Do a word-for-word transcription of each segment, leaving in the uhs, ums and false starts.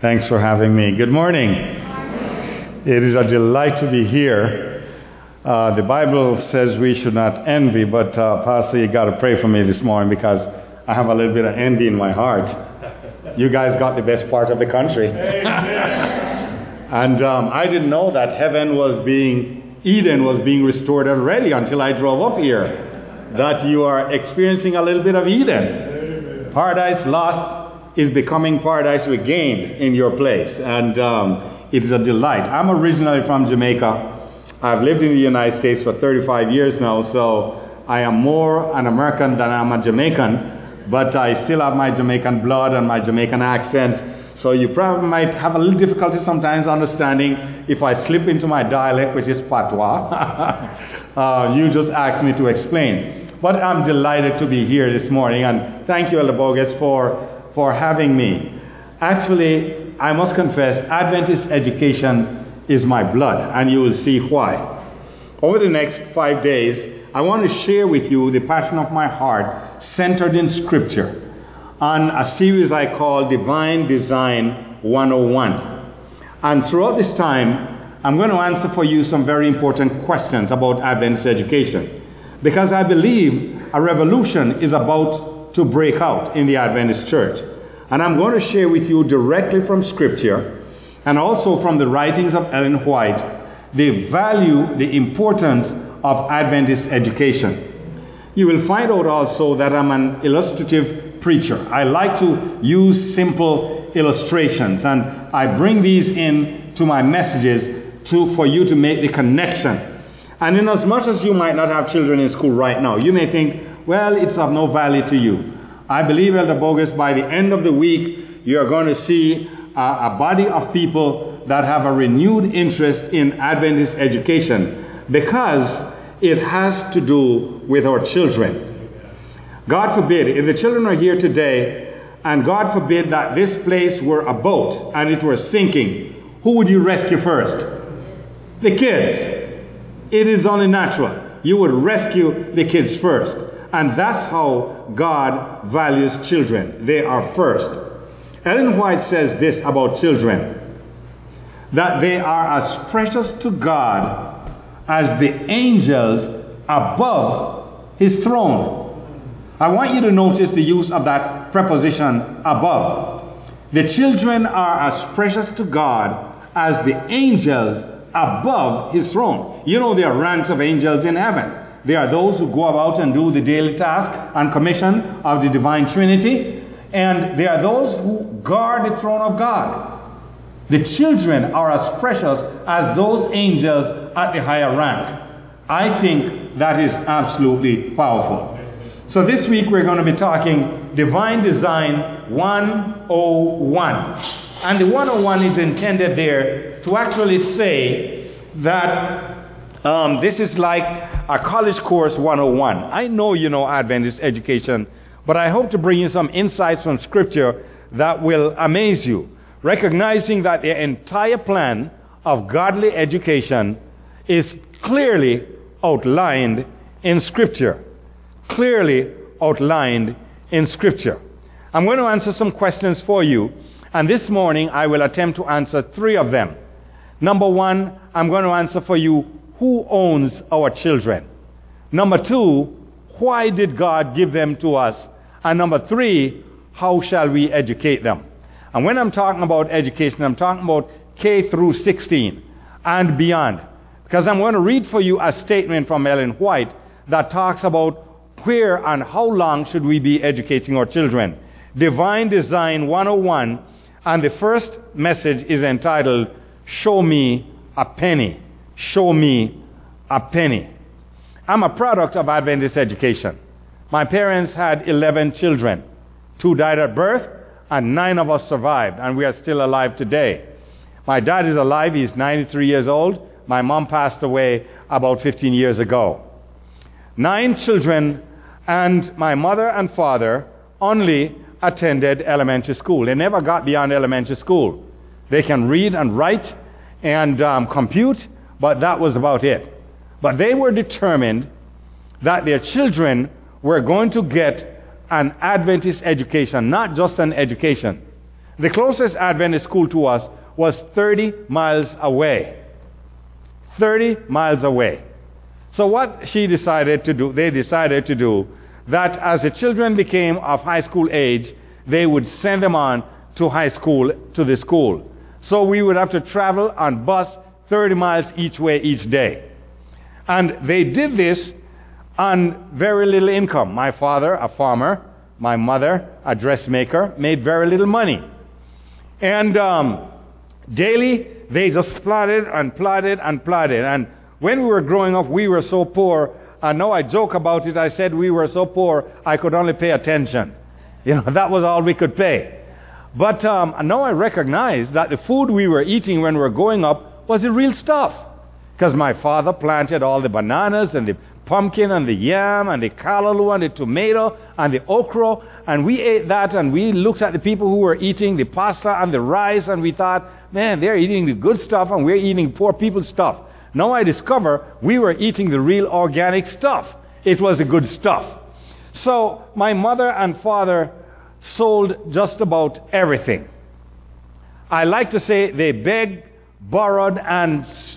Thanks for having me. Good morning. It is a delight to be here. Uh, the Bible says we should not envy, but uh, Pastor, you got to pray for me this morning because I have a little bit of envy in my heart. You guys got the best part of the country. And um, I didn't know that heaven was being, Eden was being restored already until I drove up here. That you are experiencing a little bit of Eden. Paradise lost is becoming paradise regained in your place. And um, it is a delight. I'm originally from Jamaica. I've lived in the United States for thirty-five years now, so I am more an American than I'm a Jamaican, but I still have my Jamaican blood and my Jamaican accent. So you probably might have a little difficulty sometimes understanding if I slip into my dialect, which is patois. uh, you just ask me to explain. But I'm delighted to be here this morning, and thank you, Elder Bogus, for for having me. Actually, I must confess, Adventist education is my blood, and you will see why. Over the next five days, I want to share with you the passion of my heart centered in Scripture on a series I call Divine Design one oh one. And throughout this time, I'm going to answer for you some very important questions about Adventist education, because I believe a revolution is about to break out in the Adventist church. And I'm going to share with you directly from Scripture and also from the writings of Ellen White the value, the importance of Adventist education. You will find out also that I'm an illustrative preacher. I like to use simple illustrations, and I bring these in to my messages to, for you to make the connection. And in as much as you might not have children in school right now, you may think, well, it's of no value to you. I believe, Elder Bogus, by the end of the week, you are going to see a, a body of people that have a renewed interest in Adventist education, because it has to do with our children. God forbid, if the children are here today, and God forbid that this place were a boat and it were sinking, who would you rescue first? The kids. It is only natural. You would rescue the kids first. And that's how God values children. They are first. Ellen White says this about children, that they are as precious to God as the angels above his throne. I want you to notice the use of that preposition above. The children are as precious to God as the angels above his throne. You know, there are ranks of angels in heaven. There are those who go about and do the daily task and commission of the divine Trinity. And there are those who guard the throne of God. The children are as precious as those angels at the higher rank. I think that is absolutely powerful. So this week we're going to be talking Divine Design one oh one. And the one oh one is intended there to actually say that Um, this is like a college course one oh one. I know you know Adventist education, but I hope to bring you some insights from Scripture that will amaze you, recognizing that the entire plan of godly education is clearly outlined in Scripture. Clearly outlined in Scripture. I'm going to answer some questions for you, and this morning I will attempt to answer three of them. Number one, I'm going to answer for you, who owns our children? Number two, why did God give them to us? And number three, how shall we educate them? And when I'm talking about education, I'm talking about K through sixteen and beyond. Because I'm going to read for you a statement from Ellen White that talks about where and how long should we be educating our children. Divine Design one oh one, and the first message is entitled, Show Me a Penny. Show me a penny. I'm a product of Adventist education. My parents had eleven children. Two died at birth, and nine of us survived, and we are still alive today. My dad is alive. He's ninety-three years old. My mom passed away about fifteen years ago. Nine children, and my mother and father only attended elementary school. They never got beyond elementary school. They can read and write and um, compute, but that was about it. But they were determined that their children were going to get an Adventist education, not just an education. The closest Adventist school to us was thirty miles away. thirty miles away. So what she decided to do, they decided to do, that as the children became of high school age, they would send them on to high school, to the school. So we would have to travel on bus thirty miles each way each day. And they did this on very little income. My father, a farmer, my mother, a dressmaker, made very little money. And um, daily, they just plodded and plodded and plodded. And when we were growing up, we were so poor. I know I joke about it. I said we were so poor, I could only pay attention. You know, that was all we could pay. But um, now I recognize that the food we were eating when we were growing up was the real stuff. Because my father planted all the bananas and the pumpkin and the yam and the callaloo and the tomato and the okra, and we ate that, and we looked at the people who were eating the pasta and the rice, and we thought, man, they're eating the good stuff and we're eating poor people's stuff. Now I discover we were eating the real organic stuff. It was the good stuff. So my mother and father sold just about everything. I like to say they begged, borrowed, and s-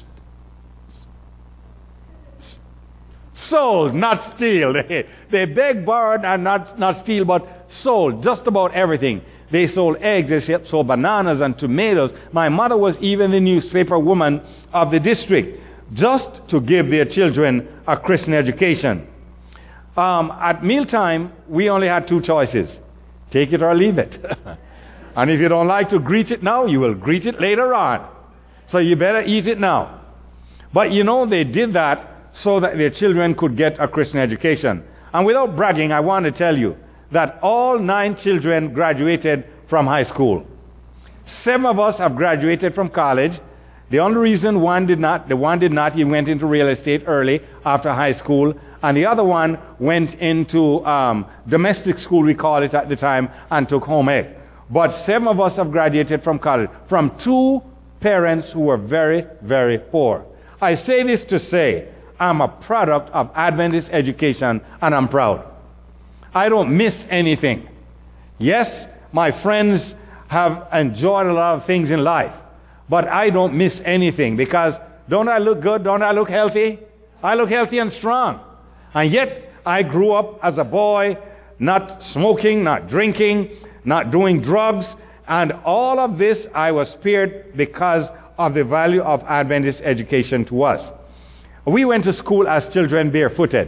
s- sold, not steal. They, they begged, borrowed, and not, not steal, but sold just about everything. They sold eggs, they sold bananas and tomatoes. My mother was even the newspaper woman of the district, just to give their children a Christian education. Um, at mealtime, we only had two choices. Take it or leave it. And if you don't like to greet it now, you will greet it later on. So you better eat it now. But you know, they did that so that their children could get a Christian education. And without bragging, I want to tell you that all nine children graduated from high school. Seven of us have graduated from college. The only reason one did not, the one did not, he went into real estate early after high school, and the other one went into um, domestic school, we call it at the time, and took home ec. But seven of us have graduated from college, from two parents who were very, very poor. I say this to say, I'm a product of Adventist education, and I'm proud. I don't miss anything. Yes, my friends have enjoyed a lot of things in life, but I don't miss anything, because don't I look good? Don't I look healthy? I look healthy and strong. And yet, I grew up as a boy, not smoking, not drinking, not doing drugs, and all of this I was spared because of the value of Adventist education to us. We went to school as children barefooted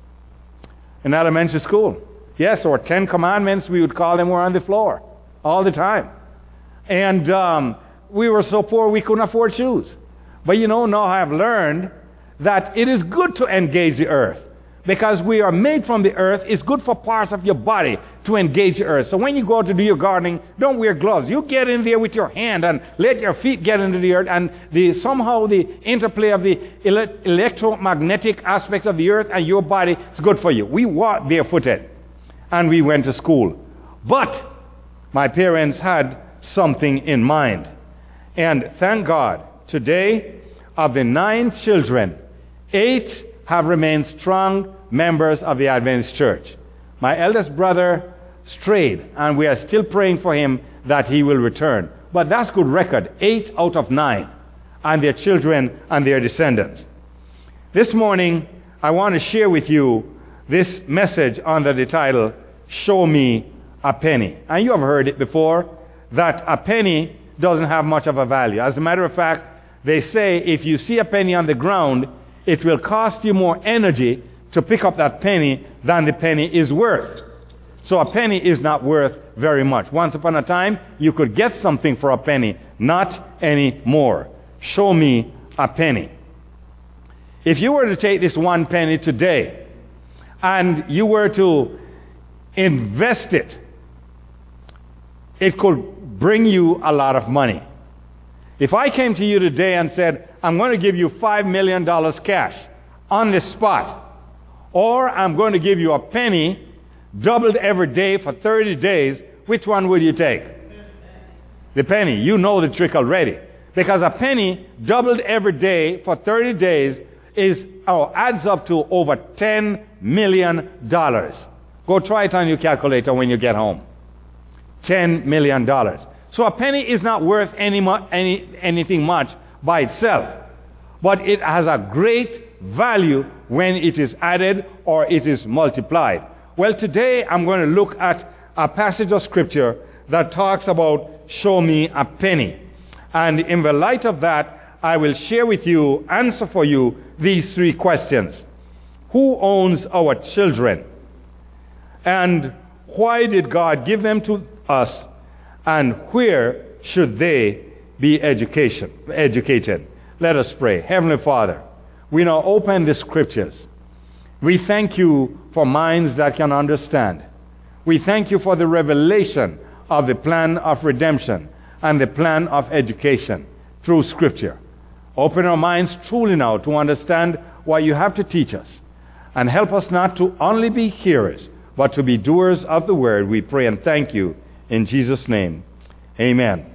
in elementary school. Yes, or Ten Commandments, we would call them, were on the floor all the time. And um, we were so poor we couldn't afford shoes. But you know, now I have learned that it is good to engage the earth, because we are made from the earth. It's good for parts of your body to engage the earth. So when you go to do your gardening, don't wear gloves. You get in there with your hand and let your feet get into the earth, and the somehow the interplay of the ele- electromagnetic aspects of the earth and your body is good for you. We walked barefooted and we went to school. But my parents had something in mind. And thank God, today, of the nine children, eight have remained strong members of the Adventist Church. My eldest brother strayed, and we are still praying for him that he will return. But that's good record, eight out of nine, and their children and their descendants. This morning, I want to share with you this message under the title, Show Me a Penny. And you have heard it before, that a penny doesn't have much of a value. As a matter of fact, they say if you see a penny on the ground, it will cost you more energy to pick up that penny than the penny is worth. So a penny is not worth very much. Once upon a time, you could get something for a penny, not anymore. Show me a penny. If you were to take this one penny today and you were to invest it, it could bring you a lot of money. If I came to you today and said, I'm going to give you five million dollars cash on the spot, or I'm going to give you a penny doubled every day for thirty days, which one will you take? The penny. You know the trick already. Because a penny doubled every day for thirty days is oh, adds up to over ten million dollars. Go try it on your calculator when you get home. ten million dollars. So a penny is not worth any, mu- any anything much by itself, but it has a great value when it is added or it is multiplied. Well, today I'm going to look at a passage of scripture that talks about show me a penny. And in the light of that, I will share with you, answer for you, these three questions. Who owns our children? And why did God give them to us? And where should they be education, educated? Let us pray. Heavenly Father, we now open the scriptures. We thank you for minds that can understand. We thank you for the revelation of the plan of redemption and the plan of education through scripture. Open our minds truly now to understand what you have to teach us, and help us not to only be hearers, but to be doers of the word. We pray and thank you in Jesus' name. Amen.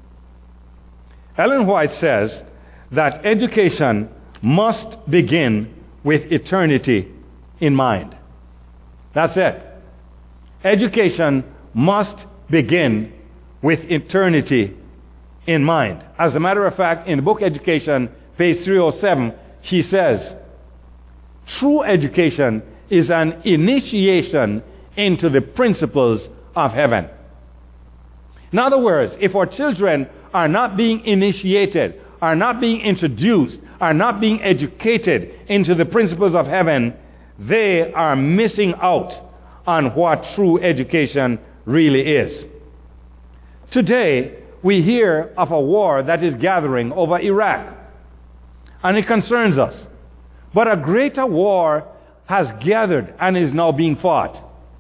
Ellen White says that education must begin with eternity in mind. That's it. Education must begin with eternity in mind. As a matter of fact, in the book Education, page three oh seven, she says, true education is an initiation into the principles of heaven. In other words, if our children are not being initiated, are not being introduced, are not being educated into the principles of heaven, they are missing out on what true education really is. Today, we hear of a war that is gathering over Iraq, and it concerns us. But a greater war has gathered and is now being fought.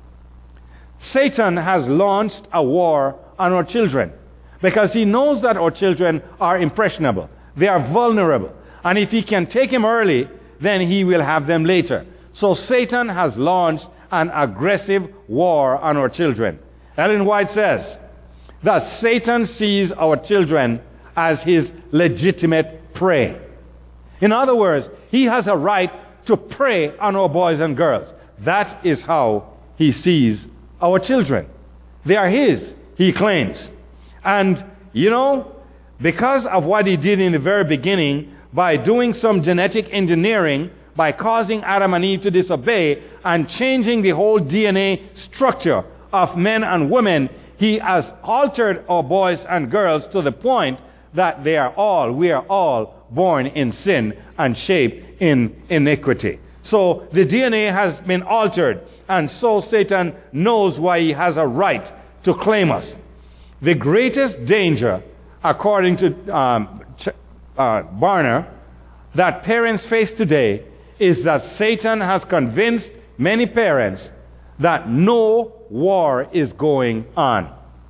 Satan has launched a war on our children because he knows that our children are impressionable. They are vulnerable. And if he can take them early, then he will have them later. So Satan has launched an aggressive war on our children. Ellen White says that Satan sees our children as his legitimate prey. In other words, he has a right to prey on our boys and girls. That is how he sees our children. They are his, he claims. And, you know, because of what he did in the very beginning, by doing some genetic engineering, by causing Adam and Eve to disobey and changing the whole D N A structure of men and women, he has altered our boys and girls to the point that they are all, we are all born in sin and shaped in iniquity. So the D N A has been altered, and so Satan knows why he has a right to claim us. The greatest danger, according to um, Ch- uh, Barner, that parents face today is that Satan has convinced many parents that no war is going on.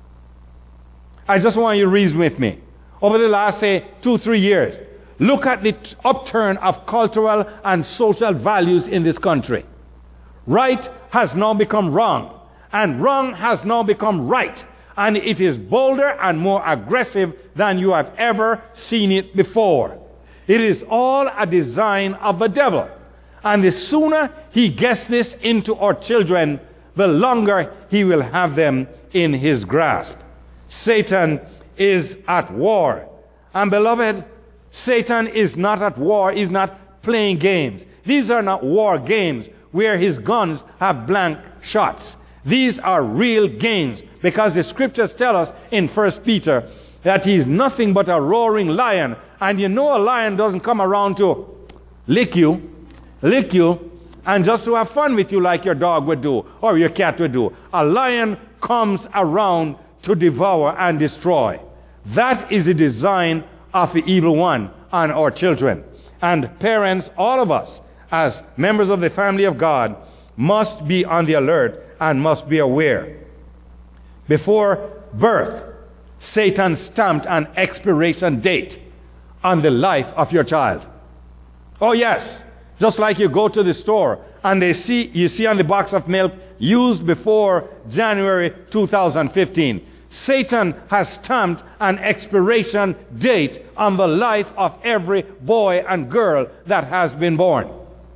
I just want you to reason with me. Over the last, say, two, three years, look at the t- upturn of cultural and social values in this country. Right has now become wrong, and wrong has now become right, and it is bolder and more aggressive than you have ever seen it before. It is all a design of the devil. And the sooner he gets this into our children, the longer he will have them in his grasp. Satan is at war. And beloved, Satan is not at war. He's not playing games. These are not war games where his guns have blank shots. These are real games, because the scriptures tell us in First Peter that he is nothing but a roaring lion. And you know a lion doesn't come around to lick you, lick you, and just to have fun with you like your dog would do or your cat would do. A lion comes around to devour and destroy. That is the design of the evil one on our children. And parents, all of us, as members of the family of God, must be on the alert and must be aware. Before birth, Satan stamped an expiration date on the life of your child. Oh yes, just like you go to the store and they see you see on the box of milk used before January two thousand fifteen. Satan has stamped an expiration date on the life of every boy and girl that has been born.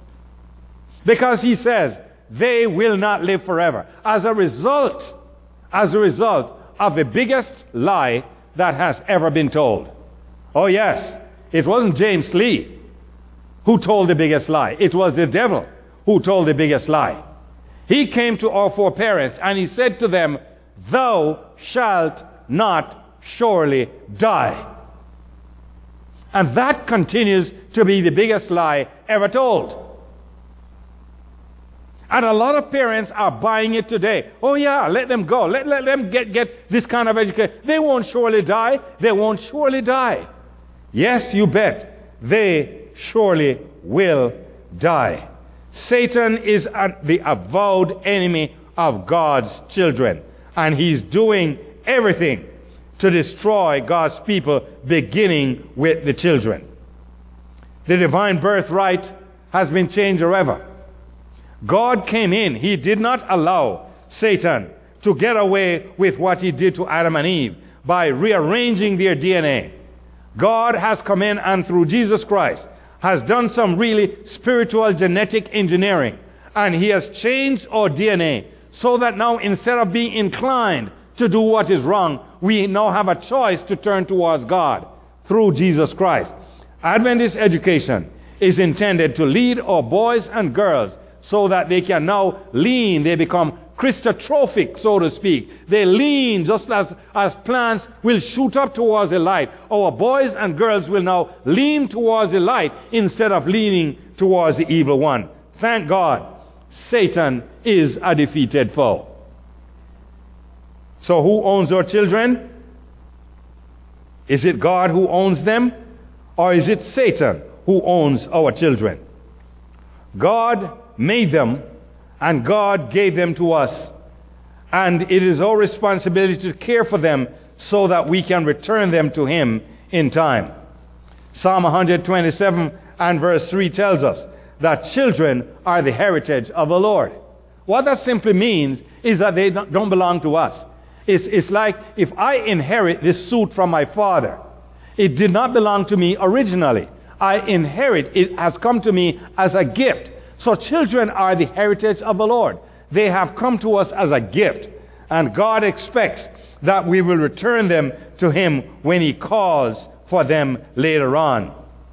Because he says they will not live forever. As a result, as a result of the biggest lie that has ever been told. Oh yes, it wasn't James Lee who told the biggest lie. It was the devil who told the biggest lie. He came to our foreparents and he said to them, "Thou shalt not surely die." And that continues to be the biggest lie ever told. And a lot of parents are buying it today. Oh yeah, let them go. Let, let them get, get this kind of education. They won't surely die. They won't surely die. Yes, you bet. They surely will die. Satan is a, the avowed enemy of God's children. And he's doing everything to destroy God's people, beginning with the children. The divine birthright has been changed forever. God came in. He did not allow Satan to get away with what he did to Adam and Eve by rearranging their D N A. God has come in and through Jesus Christ has done some really spiritual genetic engineering. And he has changed our D N A so that now instead of being inclined to do what is wrong, we now have a choice to turn towards God through Jesus Christ. Adventist education is intended to lead our boys and girls so that they can now lean, they become Christotrophic, so to speak. They lean just as, as plants will shoot up towards the light. Our boys and girls will now lean towards the light instead of leaning towards the evil one. Thank God, Satan is a defeated foe. So who owns our children? Is it God who owns them? Or is it Satan who owns our children? God made them, and God gave them to us. And it is our responsibility to care for them so that we can return them to Him in time. Psalm one twenty-seven and verse three tells us that children are the heritage of the Lord. What that simply means is that they don't belong to us. It's, it's like if I inherit this suit from my father, it did not belong to me originally. I inherit, it has come to me as a gift. So children are the heritage of the Lord. They have come to us as a gift. And God expects that we will return them to Him when He calls for them later on.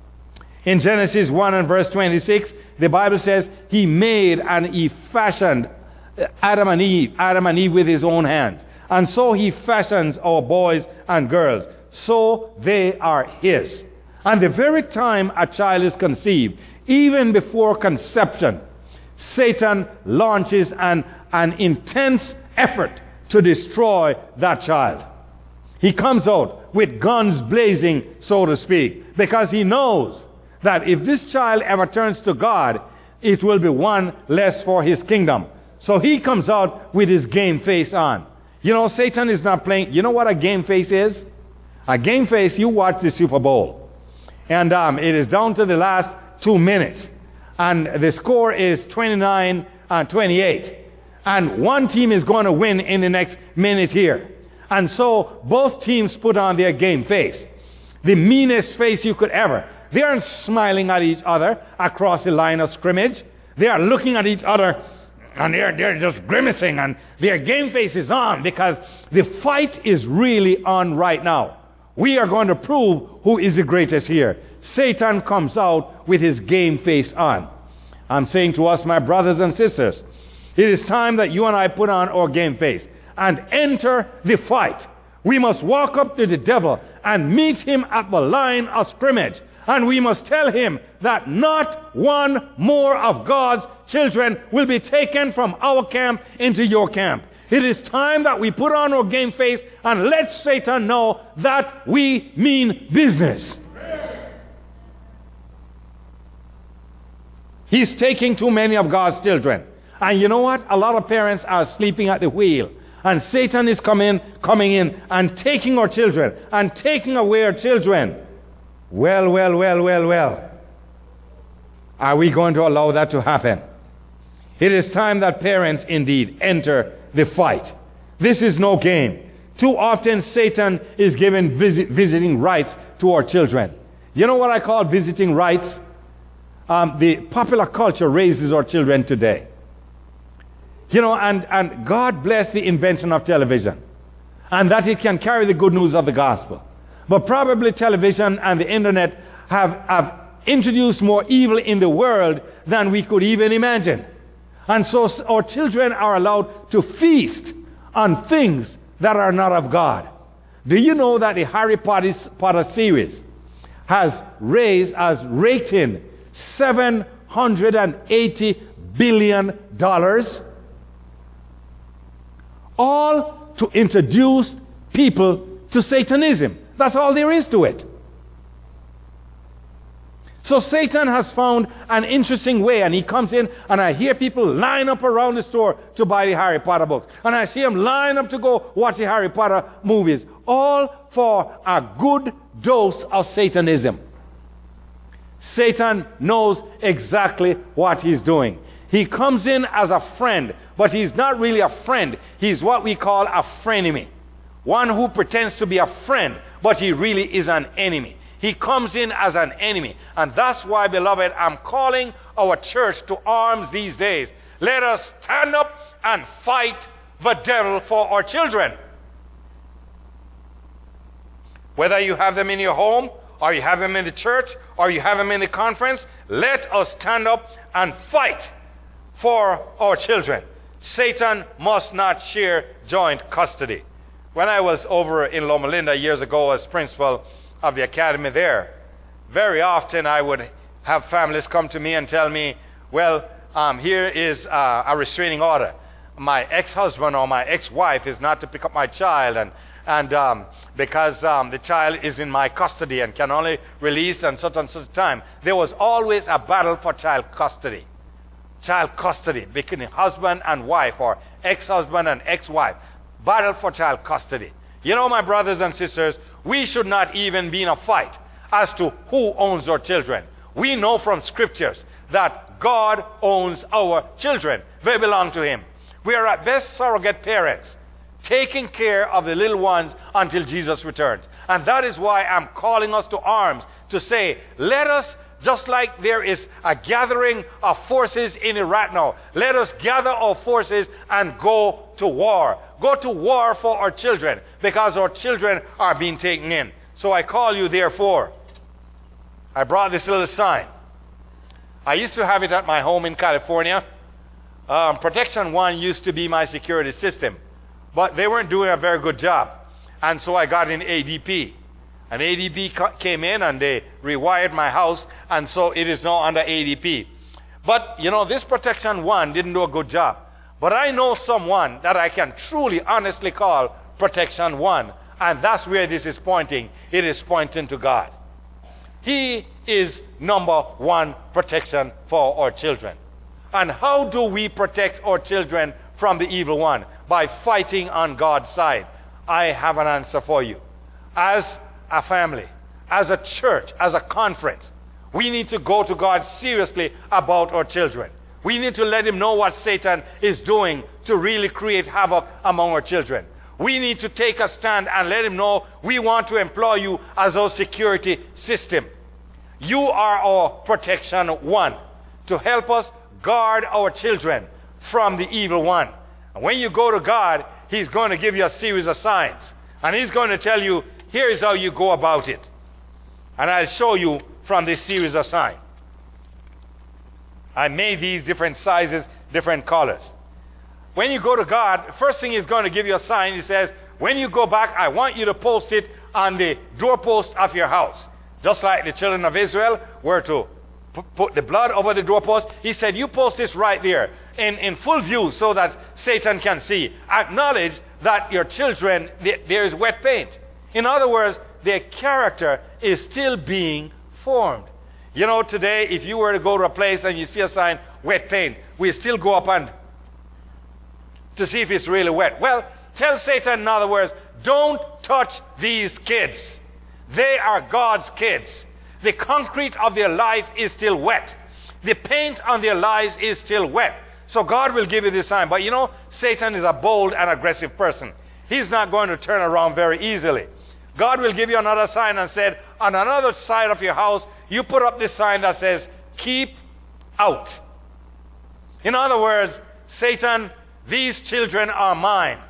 In Genesis one and verse twenty-six, the Bible says He made and He fashioned Adam and Eve, Adam and Eve with His own hands. And so He fashions our boys and girls. So they are His. And the very time a child is conceived, even before conception, Satan launches an, an intense effort to destroy that child. He comes out with guns blazing, so to speak, because he knows that if this child ever turns to God, it will be one less for his kingdom. So he comes out with his game face on. You know, Satan is not playing. You know what a game face is? A game face, you watch the Super Bowl. And um, it is down to the last two minutes. And the score is twenty-nine and twenty-eight. And one team is going to win in the next minute here. And so both teams put on their game face. The meanest face you could ever. They aren't smiling at each other across the line of scrimmage. They are looking at each other and they're, they're just grimacing and their game face is on because the fight is really on right now. We are going to prove who is the greatest here. Satan comes out with his game face on. I'm saying to us, my brothers and sisters, it is time that you and I put on our game face and enter the fight. We must walk up to the devil and meet him at the line of scrimmage. And we must tell him that not one more of God's children will be taken from our camp into your camp. It is time that we put on our game face and let Satan know that we mean business. He's taking too many of God's children. And you know what? A lot of parents are sleeping at the wheel. And Satan is coming, coming in and taking our children and taking away our children. Well, well, well, well, well. Are we going to allow that to happen? It is time that parents indeed enter the fight. This is no game. Too often Satan is given visit, visiting rights to our children. You know what I call visiting rights? Um, the popular culture raises our children today. You know, and, and God bless the invention of television. and that it can carry the good news of the gospel. But probably television and the internet have, have introduced more evil in the world than we could even imagine. And so our children are allowed to feast on things that are not of God. Do you know that the Harry Potter, Potter series has raised, has raked in seven hundred eighty billion dollars? All to introduce people to Satanism. That's all there is to it. So Satan has found an interesting way, and he comes in, and I hear people line up around the store to buy the Harry Potter books. And I see them line up to go watch the Harry Potter movies, all for a good dose of Satanism. Satan knows exactly what he's doing. He comes in as a friend, but he's not really a friend. He's what we call a frenemy. One who pretends to be a friend, but he really is an enemy. He comes in as an enemy. And that's why, beloved, I'm calling our church to arms these days. Let us stand up and fight the devil for our children. Whether you have them in your home, or you have them in the church, or you have them in the conference, let us stand up and fight for our children. Satan must not share joint custody. When I was over in Loma Linda years ago as principal of the academy there, very often I would have families come to me and tell me, well, um, here is uh, a restraining order. My ex-husband or my ex-wife is not to pick up my child, and and um, because um, the child is in my custody and can only release on such and such time. There was always a battle for child custody. Child custody between husband and wife, or ex-husband and ex-wife. Battle for child custody. You know, my brothers and sisters, we should not even be in a fight as to who owns our children. We know from scriptures that God owns our children. They belong to him. We are at best surrogate parents, taking care of the little ones until Jesus returns. And that is why I'm calling us to arms to say, let us, just like there is a gathering of forces in Iraq now, let us gather our forces and go to war. Go to war for our children, because our children are being taken in. So I call you, therefore. I brought this little sign. I used to have it at my home in California. Um, Protection One used to be my security system, but they weren't doing a very good job. And so I got in A D P. And A D P came in and they rewired my house, and so it is now under A D P. But, you know, this Protection One didn't do a good job. But I know someone that I can truly, honestly call Protection One, and that's where this is pointing. It is pointing to God. He is number one protection for our children. And how do we protect our children from the evil one? By fighting on God's side. I have an answer for you. As a family, as a church, as a conference, we need to go to God seriously about our children. We need to let him know what Satan is doing to really create havoc among our children. We need to take a stand and let him know we want to employ you as our security system. You are our protection one, to help us guard our children from the evil one. And when you go to God, he's going to give you a series of signs. And he's going to tell you, here's how you go about it. And I'll show you from this series of signs. I made these different sizes, different colors. When you go to God, first thing he's going to give you a sign. He says, when you go back, I want you to post it on the doorpost of your house. Just like the children of Israel were to p- put the blood over the doorpost. He said, you post this right there in, in full view so that Satan can see. Acknowledge that your children, th- there is wet paint. In other words, their character is still being formed. You know, today, if you were to go to a place and you see a sign, wet paint, we still go up and to see if it's really wet. Well, tell Satan, in other words, don't touch these kids. They are God's kids. The concrete of their life is still wet. The paint on their lives is still wet. So God will give you this sign. But you know, Satan is a bold and aggressive person. He's not going to turn around very easily. God will give you another sign and said, on another side of your house, you put up this sign that says, keep out. In other words, Satan, these children are mine.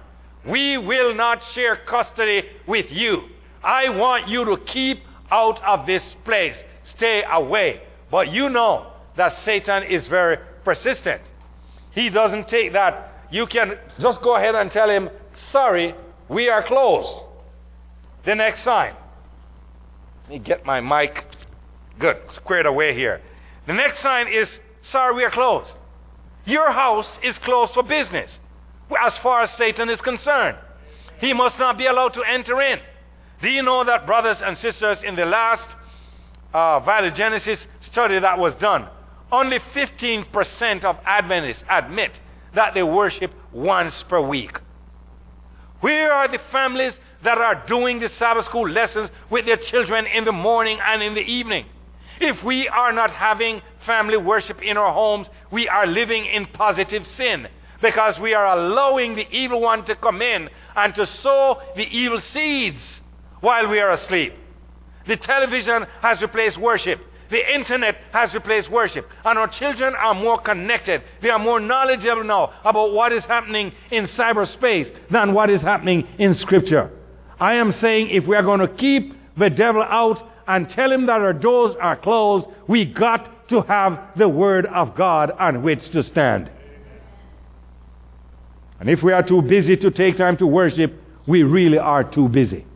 We will not share custody with you. I want you to keep out of this place. Stay away. But you know that Satan is very persistent. He doesn't take that. You can just go ahead and tell him, sorry, we are closed. The next sign. Let me get my mic. Good. Squared away here. The next sign is, sorry, we are closed. Your house is closed for business. As far as Satan is concerned, he must not be allowed to enter in. Do you know that, brothers and sisters, in the last uh, Valley-Genesis study that was done, only fifteen percent of Adventists admit that they worship once per week? Where are the families that are doing the Sabbath school lessons with their children in the morning and in the evening? If we are not having family worship in our homes, we are living in positive sin, because we are allowing the evil one to come in and to sow the evil seeds while we are asleep. The television has replaced worship. The internet has replaced worship. And our children are more connected. They are more knowledgeable now about what is happening in cyberspace than what is happening in Scripture. I am saying, if we are going to keep the devil out and tell him that our doors are closed, we got to have the Word of God on which to stand. And if we are too busy to take time to worship, we really are too busy.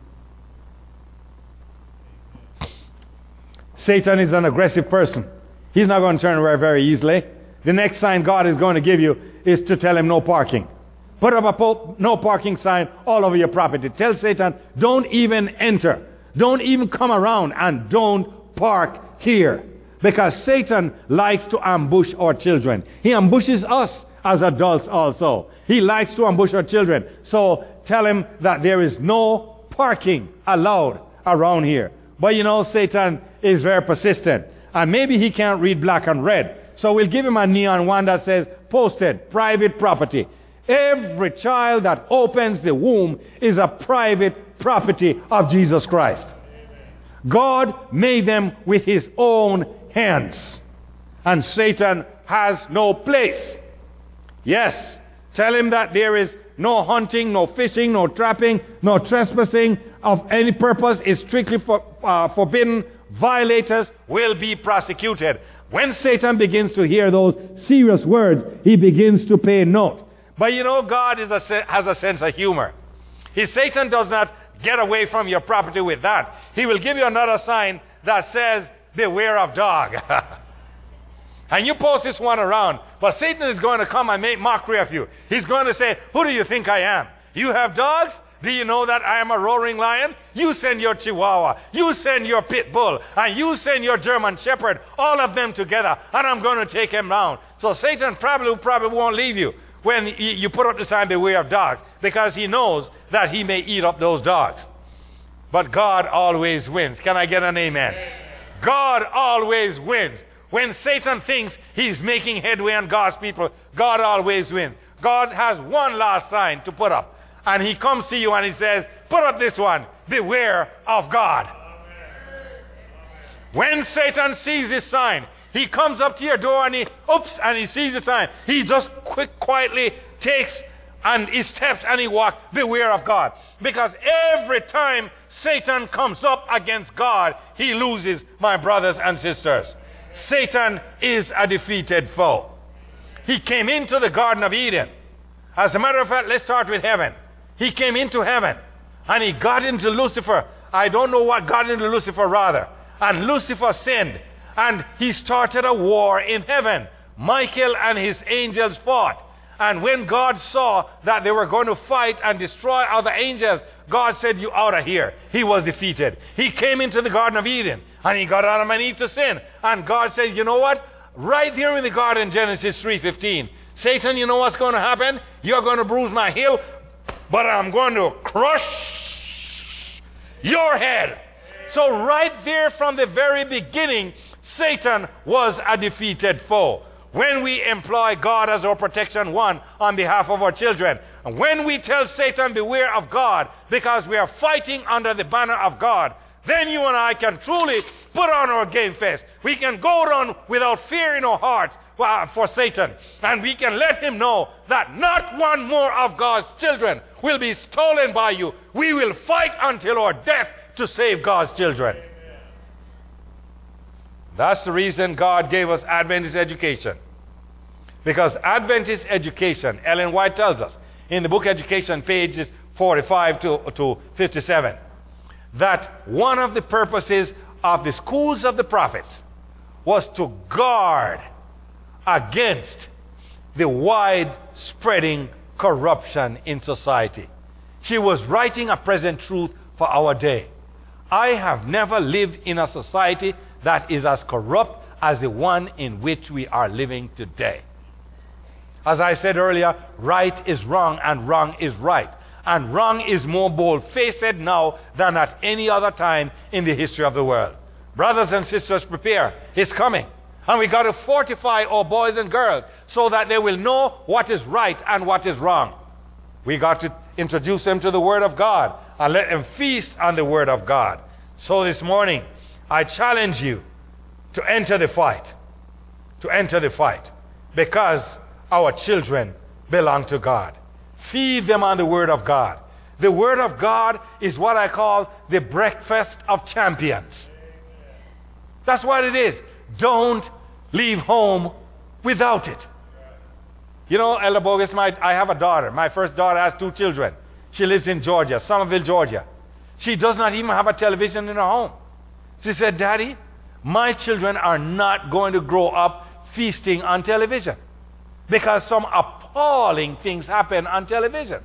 Satan is an aggressive person. He's not going to turn away very easily. The next sign God is going to give you is to tell him no parking. Put up a po- no parking sign all over your property. Tell Satan, don't even enter. Don't even come around, and don't park here. Because Satan likes to ambush our children. He ambushes us as adults also. He likes to ambush our children. So tell him that there is no parking allowed around here. But you know, Satan is very persistent. And maybe he can't read black and red. So we'll give him a neon one that says, posted, private property. Every child that opens the womb is a private property of Jesus Christ. God made them with his own hands. And Satan has no place. Yes, tell him that there is no hunting, no fishing, no trapping, no trespassing of any purpose is strictly for, uh, forbidden. Violators will be prosecuted. When Satan begins to hear those serious words, he begins to pay note. But you know, God is a, has a sense of humor. His Satan does not get away from your property with that. He will give you another sign that says, beware of dog. And you post this one around, but Satan is going to come and make mockery of you. He's going to say, who do you think I am? You have dogs? Do you know that I am a roaring lion? You send your Chihuahua, you send your Pit Bull, and you send your German Shepherd, all of them together, and I'm going to take him down. So Satan probably, probably won't leave you when you put up the sign, beware of dogs, because he knows that he may eat up those dogs. But God always wins. Can I get an amen? God always wins. When Satan thinks he's making headway on God's people, God always wins. God has one last sign to put up. And he comes to you and he says, put up this one, beware of God. When Satan sees this sign, he comes up to your door and he, oops, and he sees the sign. He just quick, quietly takes and he steps and he walks, beware of God. Because every time Satan comes up against God, he loses, my brothers and sisters. Satan is a defeated foe. He came into the Garden of Eden. As a matter of fact, let's start with heaven. He came into heaven and he got into Lucifer. I don't know what got into Lucifer rather. And Lucifer sinned and he started a war in heaven. Michael and his angels fought. And when God saw that they were going to fight and destroy other angels, God said, you out of here. He was defeated. He came into the Garden of Eden and he got Adam and Eve to sin. And God said, you know what? Right here in the garden, Genesis three fifteen, Satan, you know what's going to happen? You're going to bruise my heel, but I'm going to crush your head. So right there from the very beginning, Satan was a defeated foe. When we employ God as our protection one on behalf of our children, and when we tell Satan beware of God because we are fighting under the banner of God, then you and I can truly put on our game face. We can go around without fear in our hearts for Satan. And we can let him know that not one more of God's children will be stolen by you. We will fight until our death to save God's children. That's the reason God gave us Adventist education. Because Adventist education, Ellen White tells us, in the book Education, pages forty-five to fifty-seven, that one of the purposes of the schools of the prophets was to guard against the wide-spreading corruption in society. She was writing a present truth for our day. I have never lived in a society that is as corrupt as the one in which we are living today. As I said earlier, right is wrong and wrong is right. And wrong is more bold-faced now than at any other time in the history of the world. Brothers and sisters, prepare. It's coming. And we got to fortify our boys and girls so that they will know what is right and what is wrong. We got to introduce them to the Word of God and let them feast on the Word of God. So this morning, I challenge you to enter the fight. To enter the fight. Because our children belong to God. Feed them on the Word of God. The Word of God is what I call the breakfast of champions. That's what it is. Don't leave home without it. You know, Elder Bogus, my, I have a daughter. My first daughter has two children. She lives in Georgia, Somerville, Georgia. She does not even have a television in her home. She said, Daddy, my children are not going to grow up feasting on television. Because some appalling things happen on television.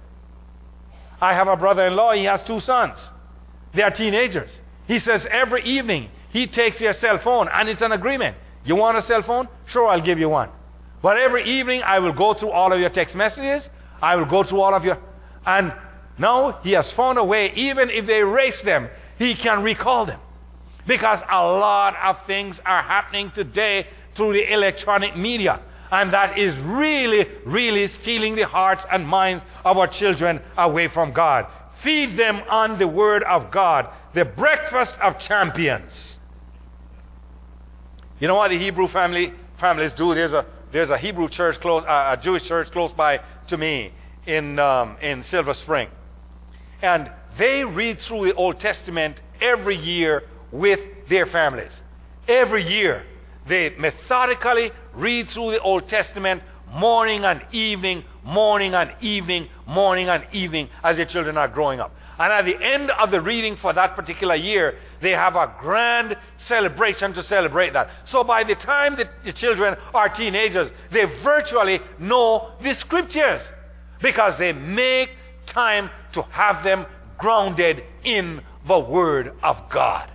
I have a brother-in-law, he has two sons. They are teenagers. He says every evening he takes their cell phone, and it's an agreement. You want a cell phone? Sure, I'll give you one. But every evening I will go through all of your text messages. I will go through all of your... And now he has found a way, even if they erase them, he can recall them. Because a lot of things are happening today through the electronic media. And that is really, really stealing the hearts and minds of our children away from God. Feed them on the Word of God, the breakfast of champions. You know what the Hebrew family families do? There's a there's a Hebrew church close, uh, a Jewish church close by to me in um, in Silver Spring, and they read through the Old Testament every year with their families. Every year. They methodically read through the Old Testament morning and evening, morning and evening, morning and evening as their children are growing up. And at the end of the reading for that particular year, they have a grand celebration to celebrate that. So by the time the, the children are teenagers, they virtually know the scriptures because they make time to have them grounded in the Word of God.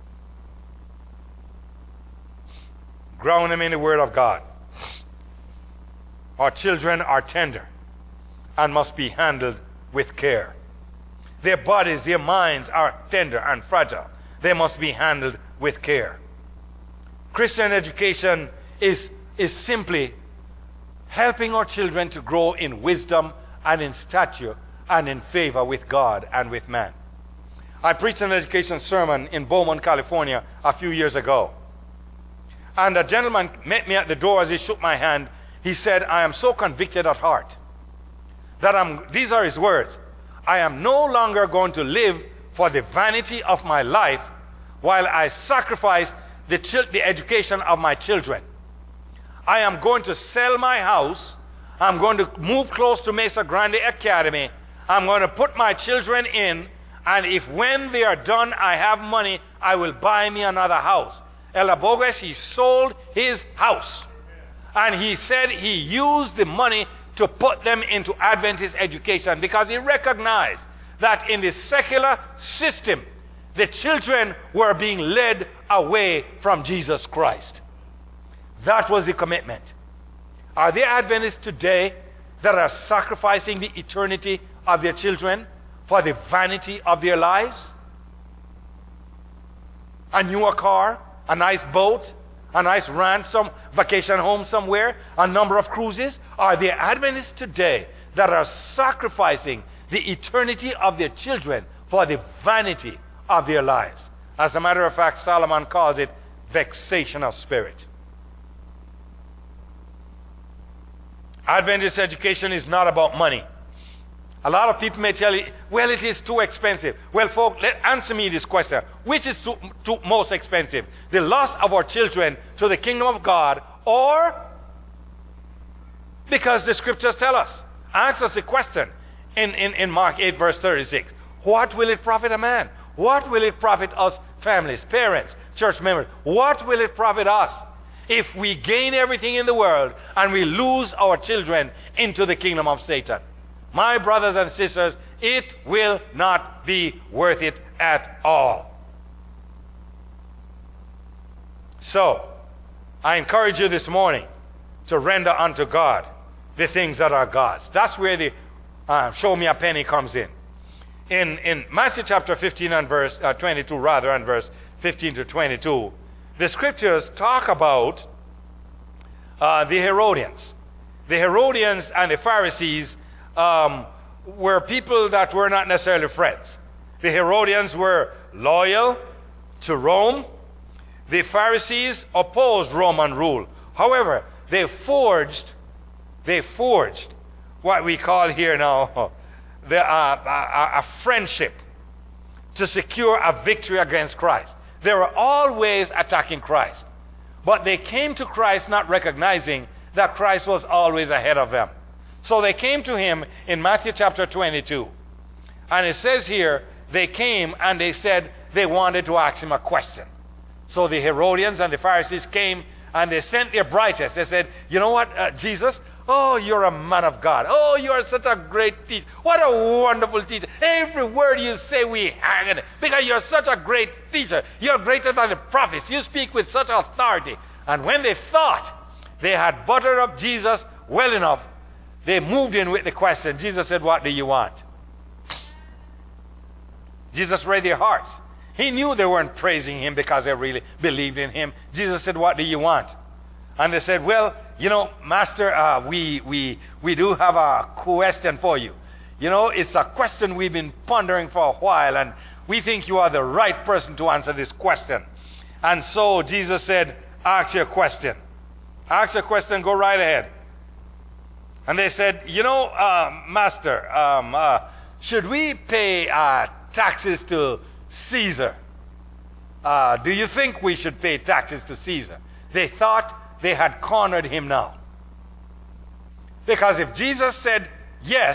Ground them in the Word of God. Our children are tender and must be handled with care. Their bodies, their minds are tender and fragile. They must be handled with care. Christian education is, is simply helping our children to grow in wisdom and in stature and in favor with God and with man. I preached an education sermon in Beaumont, California a few years ago. And a gentleman met me at the door as he shook my hand. He said, I am so convicted at heart that I'm, these are his words, I am no longer going to live for the vanity of my life while I sacrifice the, chil- the education of my children. I am going to sell my house. I'm going to move close to Mesa Grande Academy. I'm going to put my children in, and if when they are done I have money, I will buy me another house. Elder Bogus, he sold his house. And he said he used the money to put them into Adventist education because he recognized that in the secular system, the children were being led away from Jesus Christ. That was the commitment. Are there Adventists today that are sacrificing the eternity of their children for the vanity of their lives? A newer car, a nice boat, a nice ranch, some vacation home somewhere, a number of cruises? Are there Adventists today that are sacrificing the eternity of their children for the vanity of their lives? As a matter of fact, Solomon calls it vexation of spirit. Adventist education is not about money. A lot of people may tell you, well, it is too expensive. Well, folks, let, answer me this question. Which is too, too, most expensive? The loss of our children to the kingdom of God, or because the scriptures tell us? Answer us the question in, in, in Mark eight, verse thirty-six. What will it profit a man? What will it profit us, families, parents, church members? What will it profit us if we gain everything in the world and we lose our children into the kingdom of Satan? My brothers and sisters, it will not be worth it at all. So, I encourage you this morning to render unto God the things that are God's. That's where the uh, show me a penny comes in. In, in Matthew chapter fifteen and verse uh, twenty-two, rather, and verse fifteen to twenty-two, the scriptures talk about uh, the Herodians. The Herodians and the Pharisees um, were people that were not necessarily friends. The Herodians were loyal to Rome. The Pharisees opposed Roman rule. However, they forged, they forged what we call here now the, uh, a, a friendship to secure a victory against Christ. They were always attacking Christ. But they came to Christ not recognizing that Christ was always ahead of them. So they came to him in Matthew chapter twenty-two. And it says here, they came and they said they wanted to ask him a question. So the Herodians and the Pharisees came and they sent their brightest. They said, you know what, uh, Jesus? Oh, you're a man of God. Oh, you're such a great teacher. What a wonderful teacher. Every word you say, we hang it because you're such a great teacher. You're greater than the prophets. You speak with such authority. And when they thought they had buttered up Jesus well enough, they moved in with the question. Jesus said, what do you want? Jesus read their hearts. He knew they weren't praising him because they really believed in him. Jesus said, what do you want? And they said, well, you know, Master, uh, we, we, we do have a question for you. You know, it's a question we've been pondering for a while, and we think you are the right person to answer this question. And so Jesus said, ask your question. Ask your question, go right ahead. And they said, you know, uh, Master, um, uh, should we pay uh, taxes to Caesar? Uh, do you think we should pay taxes to Caesar? They thought they had cornered him now. Because if Jesus said yes,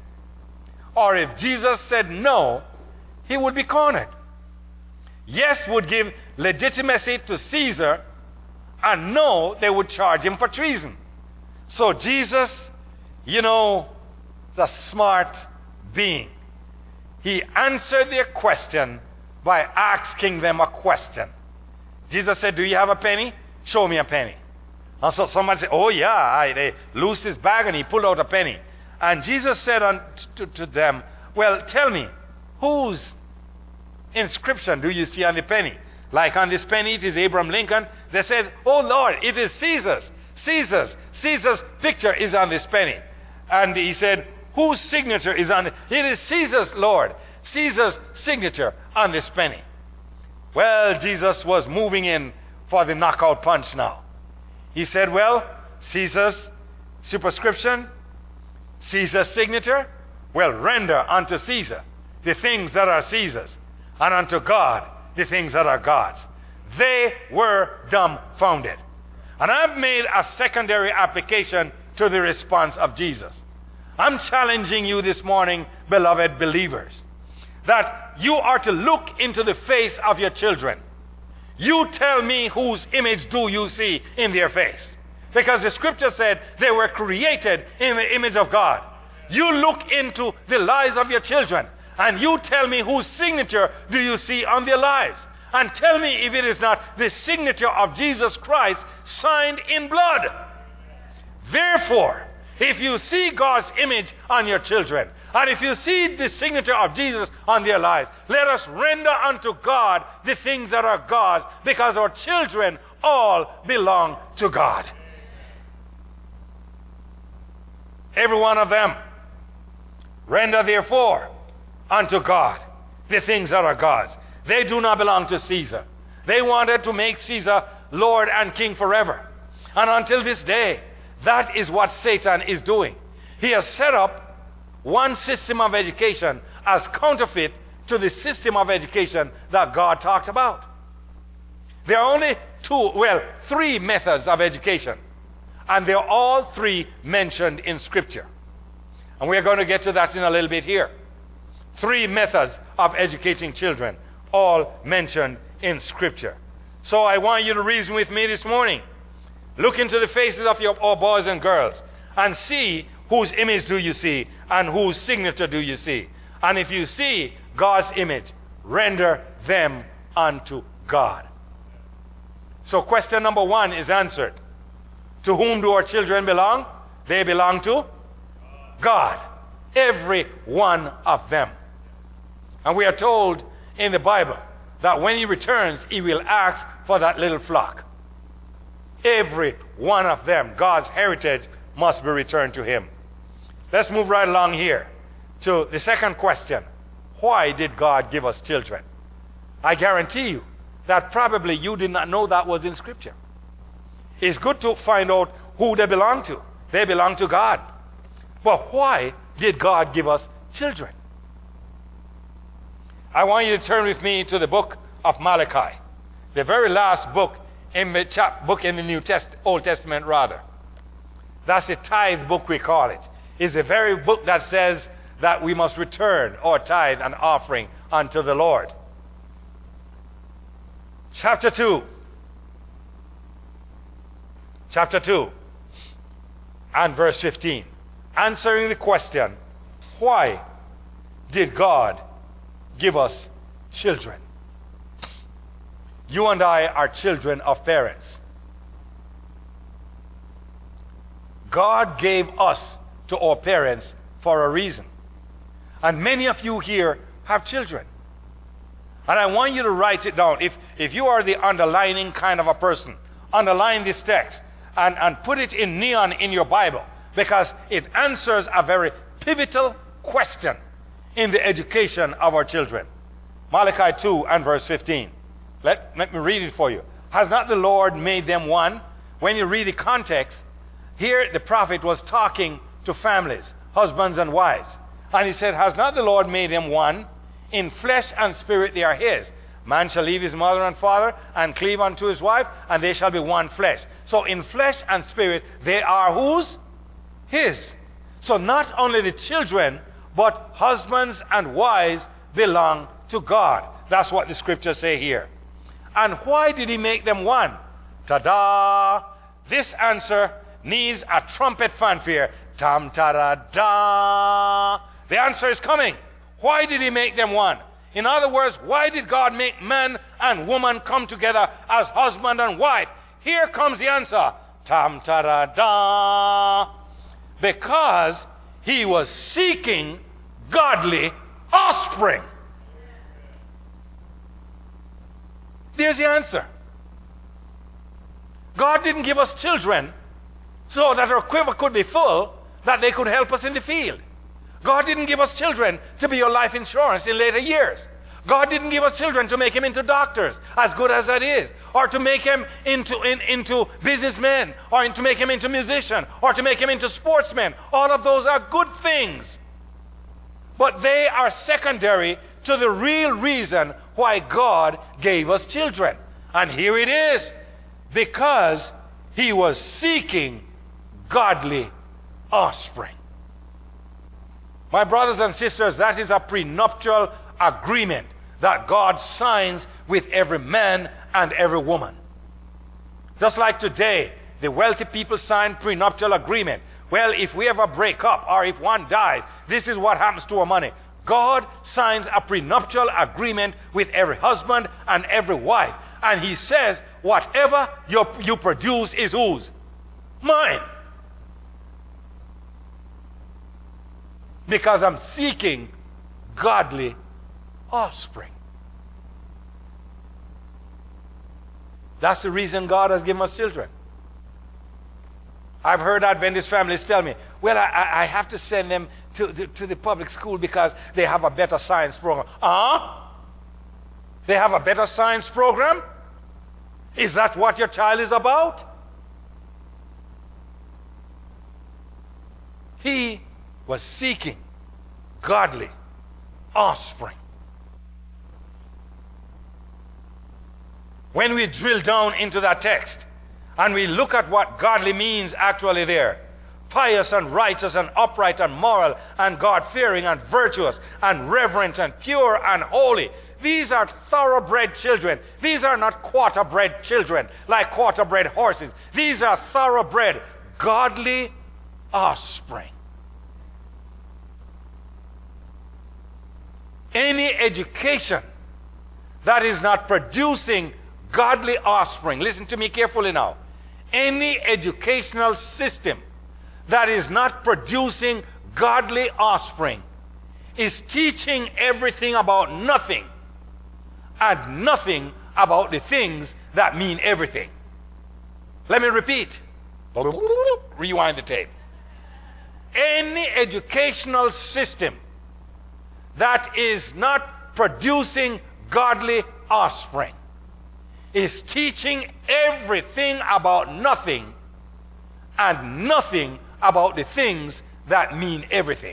or if Jesus said no, he would be cornered. Yes would give legitimacy to Caesar, and no, they would charge him for treason. So Jesus, you know, is a smart being. He answered their question by asking them a question. Jesus said, do you have a penny? Show me a penny. And so somebody said, oh yeah, I, they loosed his bag and he pulled out a penny. And Jesus said on, to, to them, well, tell me, whose inscription do you see on the penny? Like on this penny, it is Abraham Lincoln. They said, oh Lord, it is Caesar's. Caesar's. Caesar's picture is on this penny. And he said, whose signature is on it? It is Caesar's, Lord. Caesar's signature on this penny. Well, Jesus was moving in for the knockout punch now. He said, well, Caesar's superscription, Caesar's signature, well, render unto Caesar the things that are Caesar's, and unto God the things that are God's. They were dumbfounded. And I've made a secondary application to the response of Jesus. I'm challenging you this morning, beloved believers, that you are to look into the face of your children. You tell me whose image do you see in their face? Because the scripture said they were created in the image of God. You look into the lives of your children and you tell me whose signature do you see on their lives. And tell me if it is not the signature of Jesus Christ signed in blood. Therefore, if you see God's image on your children, and if you see the signature of Jesus on their lives, let us render unto God the things that are God's, because our children all belong to God. Every one of them. Render therefore unto God the things that are God's. They do not belong to Caesar. They wanted to make Caesar Lord and King forever. And until this day, that is what Satan is doing. He has set up one system of education as counterfeit to the system of education that God talked about. There are only two, well, three methods of education. And they're all three mentioned in Scripture. And we're going to get to that in a little bit here. Three methods of educating children, all mentioned in Scripture. So I want you to reason with me this morning. Look into the faces of your all boys and girls and see whose image do you see and whose signature do you see. And if you see God's image, render them unto God. So question number one is answered. To whom do our children belong? They belong to God. Every one of them. And we are told in the Bible that when he returns, he will ask for that little flock. Every one of them, God's heritage, must be returned to him. Let's move right along here to the second question. Why did God give us children? I guarantee you that probably you did not know that was in Scripture. It's good to find out who they belong to. They belong to God. But why did God give us children? I want you to turn with me to the book of Malachi, the very last book in the chap book in the New Test Old Testament rather. That's the tithe book we call it. It's the very book that says that we must return our tithe and offering unto the Lord. Chapter two. Chapter two and verse fifteen. Answering the question, why did God give us children? You and I are children of parents. God gave us to our parents for a reason. And many of you here have children. And I want you to write it down. If, if you are the underlining kind of a person, underline this text and, and put it in neon in your Bible, because it answers a very pivotal question in the education of our children. Malachi two and verse fifteen. Let, let me read it for you. Has not the Lord made them one? When you read the context, here the prophet was talking to families, husbands and wives. And he said, has not the Lord made them one? In flesh and spirit they are his. Man shall leave his mother and father and cleave unto his wife, and they shall be one flesh. So in flesh and spirit they are whose? His. So not only the children, but husbands and wives belong to God. That's what the scriptures say here. And why did he make them one? Ta-da! This answer needs a trumpet fanfare. Tam-ta-da-da! The answer is coming. Why did he make them one? In other words, why did God make man and woman come together as husband and wife? Here comes the answer. Tam-ta-da-da! Because he was seeking godly offspring. There's the answer. God didn't give us children so that our quiver could be full, that they could help us in the field. God didn't give us children to be your life insurance in later years. God didn't give us children to make him into doctors, as good as that is, or to make him into, in, into businessmen, or to make him into musician, or to make him into sportsmen. All of those are good things. But they are secondary to the real reason why God gave us children. And here it is. Because he was seeking godly offspring. My brothers and sisters, that is a prenuptial agreement that God signs with every man and every woman. Just like today, the wealthy people sign prenuptial agreement. Well, if we ever break up or if one dies, this is what happens to our money. God signs a prenuptial agreement with every husband and every wife. And he says, whatever you, you produce is whose? Mine. Because I'm seeking godly offspring. That's the reason God has given us children. I've heard Adventist families tell me, well, I, I have to send them to, to, to the public school because they have a better science program. Ah? Uh-huh. They have a better science program? Is that what your child is about? He was seeking godly offspring. When we drill down into that text and we look at what godly means actually there, pious and righteous and upright and moral and God-fearing and virtuous and reverent and pure and holy. These are thoroughbred children. These are not quarter-bred children like quarter-bred horses. These are thoroughbred, godly offspring. Any education that is not producing godly offspring, listen to me carefully now. Any educational system that is not producing godly offspring is teaching everything about nothing and nothing about the things that mean everything. Let me repeat. Rewind the tape. Any educational system that is not producing godly offspring is teaching everything about nothing and nothing about the things that mean everything.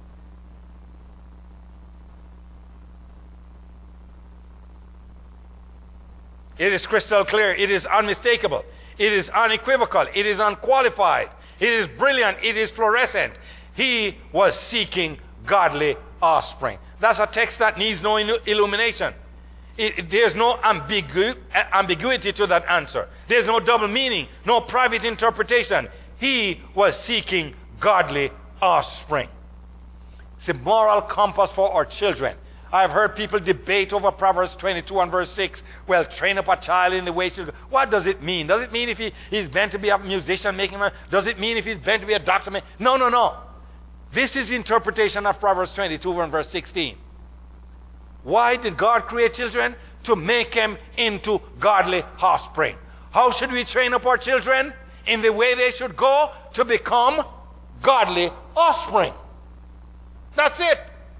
It is crystal clear. It is unmistakable. It is unequivocal. It is unqualified. It is brilliant. It is fluorescent. He was seeking godly offspring. That's a text that needs no illumination. It, there's no ambigu- ambiguity to that answer. There's no double meaning, no private interpretation. He was seeking godly offspring. It's a moral compass for our children. I've heard people debate over Proverbs twenty-two and verse six. Well, train up a child in the way to go. What does it mean? Does it mean if he, he's meant to be a musician making money? Does it mean if he's meant to be a doctor? Make, no, no, no. This is the interpretation of Proverbs twenty-two and verse sixteen. Why did God create children? To make them into godly offspring. How should we train up our children? In the way they should go to become godly offspring. That's it.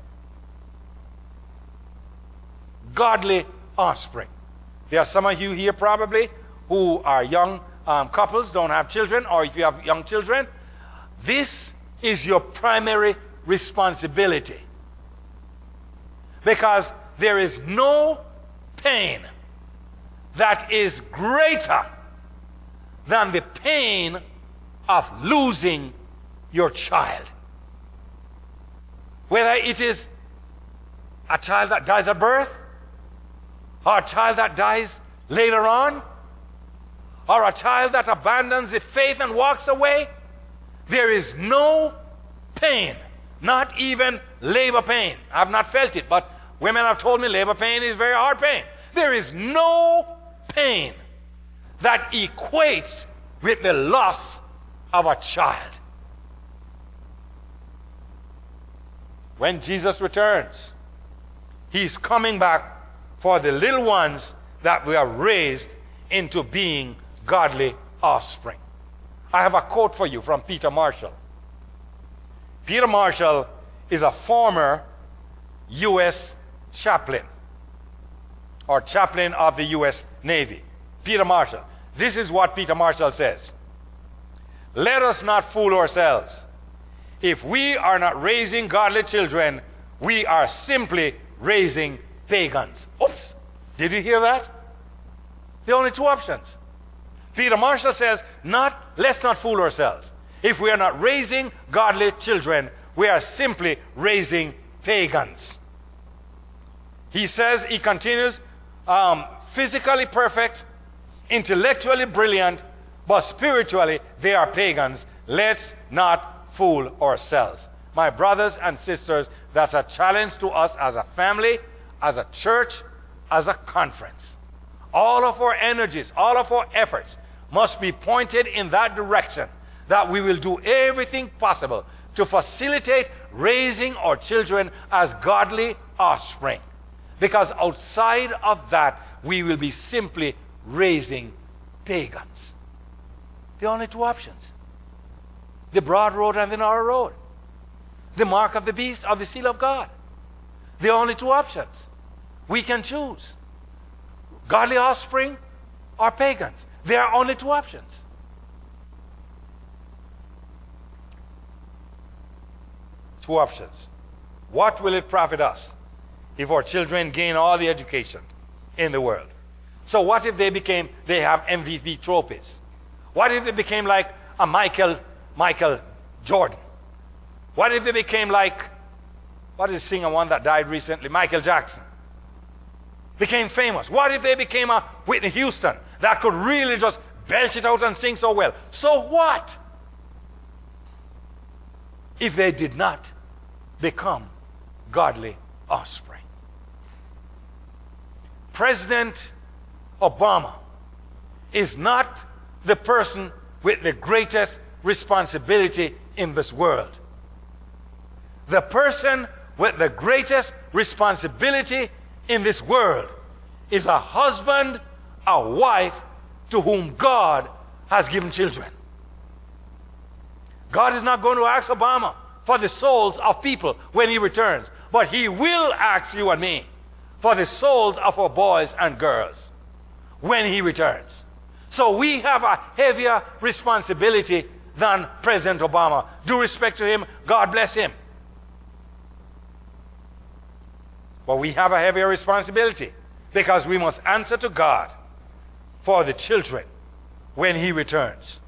Godly offspring. There are some of you here probably who are young um, couples, don't have children, or if you have young children, this is your primary responsibility. Because there is no pain that is greater than the pain of losing your child. Whether it is a child that dies at birth, or a child that dies later on, or a child that abandons the faith and walks away, there is no pain, not even labor pain. I've not felt it, but women have told me labor pain is very hard pain. There is no pain that equates with the loss of a child. When Jesus returns, he's coming back for the little ones that we are raised into being godly offspring. I have a quote for you from Peter Marshall. Peter Marshall is a former U S chaplain, or chaplain of the U S Navy. Peter Marshall. This is what Peter Marshall says. Let us not fool ourselves. If we are not raising godly children, we are simply raising pagans. Oops. Did you hear that? The only two options. Peter Marshall says, not, let's not fool ourselves. If we are not raising godly children, we are simply raising pagans. He says, he continues, um, physically perfect, intellectually brilliant, but spiritually they are pagans. Let's not fool ourselves. My brothers and sisters, that's a challenge to us as a family, as a church, as a conference. All of our energies, all of our efforts must be pointed in that direction, that we will do everything possible to facilitate raising our children as godly offspring. Because outside of that, we will be simply raising pagans. The only two options. The broad road and the narrow road. The mark of the beast or the seal of God. The only two options. We can choose. Godly offspring or pagans. There are only two options. Two options. What will it profit us if our children gain all the education in the world? So what if they became, they have M V P trophies? What if they became like a Michael, Michael Jordan? What if they became like, what is the singer one that died recently? Michael Jackson. Became famous. What if they became a Whitney Houston that could really just belch it out and sing so well? So what if they did not become godly offspring? President Obama is not the person with the greatest responsibility in this world. The person with the greatest responsibility in this world is a husband, a wife to whom God has given children. God is not going to ask Obama for the souls of people when he returns, but he will ask you and me for the souls of our boys and girls when he returns. So we have a heavier responsibility than President Obama. Due respect to him, God bless him. But we have a heavier responsibility because we must answer to God for the children when he returns.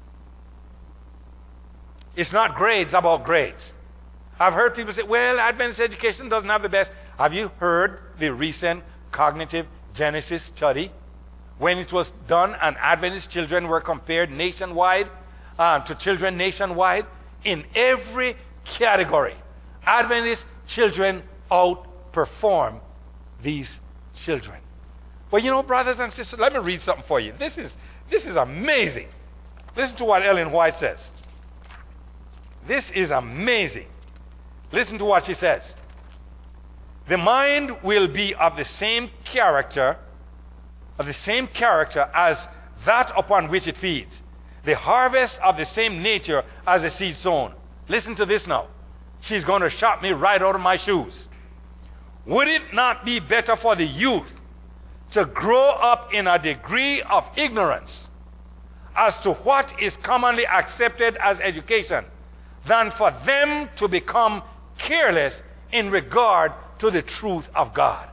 It's not grades about grades. I've heard people say, well, Adventist education doesn't have the best. Have you heard the recent cognitive genesis study? When it was done and Adventist children were compared nationwide uh, to children nationwide, in every category, Adventist children outperform these children. Well, you know, brothers and sisters, let me read something for you. This is, this is amazing. Listen to what Ellen White says. This is amazing. Listen to what she says. The mind will be of the same character, of the same character as that upon which it feeds. The harvest of the same nature as the seed sown. Listen to this now. She's going to shock me right out of my shoes. Would it not be better for the youth to grow up in a degree of ignorance as to what is commonly accepted as education than for them to become careless in regard to the truth of God?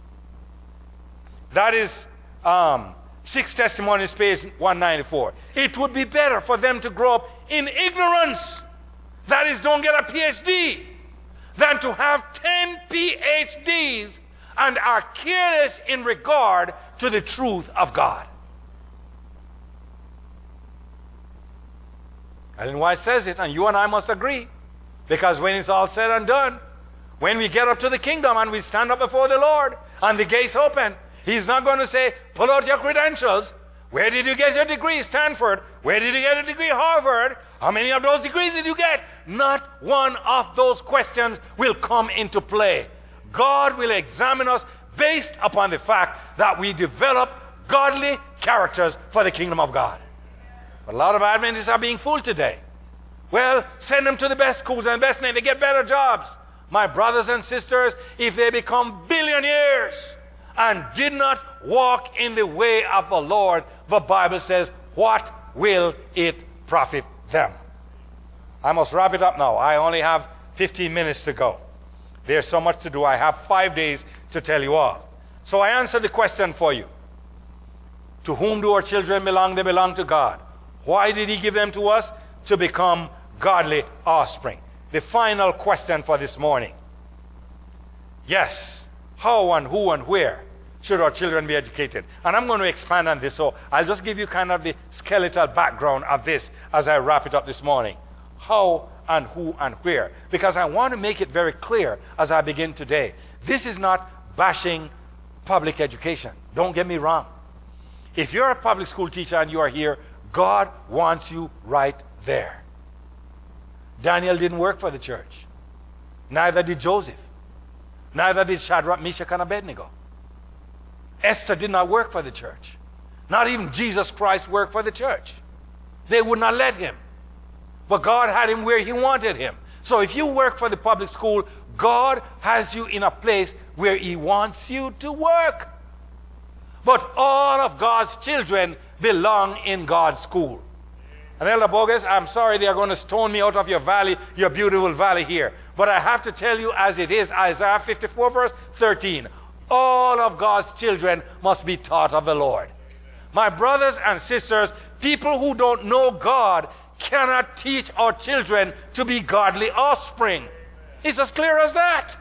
That is um, Six Testimonies, page one ninety-four. It would be better for them to grow up in ignorance, that is, don't get a P H D, than to have ten P H Ds and are careless in regard to the truth of God. Ellen White says it, and you and I must agree, because when it's all said and done, when we get up to the kingdom and we stand up before the Lord and the gates open, he's not going to say, pull out your credentials. Where did you get your degree? Stanford. Where did you get a degree? Harvard. How many of those degrees did you get? Not one of those questions will come into play. God will examine us based upon the fact that we develop godly characters for the kingdom of God. But a lot of Adventists are being fooled today. Well, send them to the best schools and the best name. They get better jobs. My brothers and sisters, if they become billionaires and did not walk in the way of the Lord, the Bible says, what will it profit them? I must wrap it up now. I only have fifteen minutes to go. There's so much to do. I have five days to tell you all. So I answered the question for you. To whom do our children belong? They belong to God. Why did he give them to us? To become godly offspring. The final question for this morning. Yes, how and who and where should our children be educated? And I'm going to expand on this, so I'll just give you kind of the skeletal background of this as I wrap it up this morning. How and who and where. Because I want to make it very clear as I begin today. This is not bashing public education. Don't get me wrong. If you're a public school teacher and you are here, God wants you right there. Daniel didn't work for the church. Neither did Joseph. Neither did Shadrach, Meshach, and Abednego. Esther did not work for the church. Not even Jesus Christ worked for the church. They would not let him. But God had him where he wanted him. So if you work for the public school, God has you in a place where he wants you to work. But all of God's children belong in God's school. And Elder Bogus, I'm sorry they are going to stone me out of your valley, your beautiful valley here. But I have to tell you as it is, Isaiah fifty-four verse thirteen. All of God's children must be taught of the Lord. My brothers and sisters, people who don't know God cannot teach our children to be godly offspring. It's as clear as that.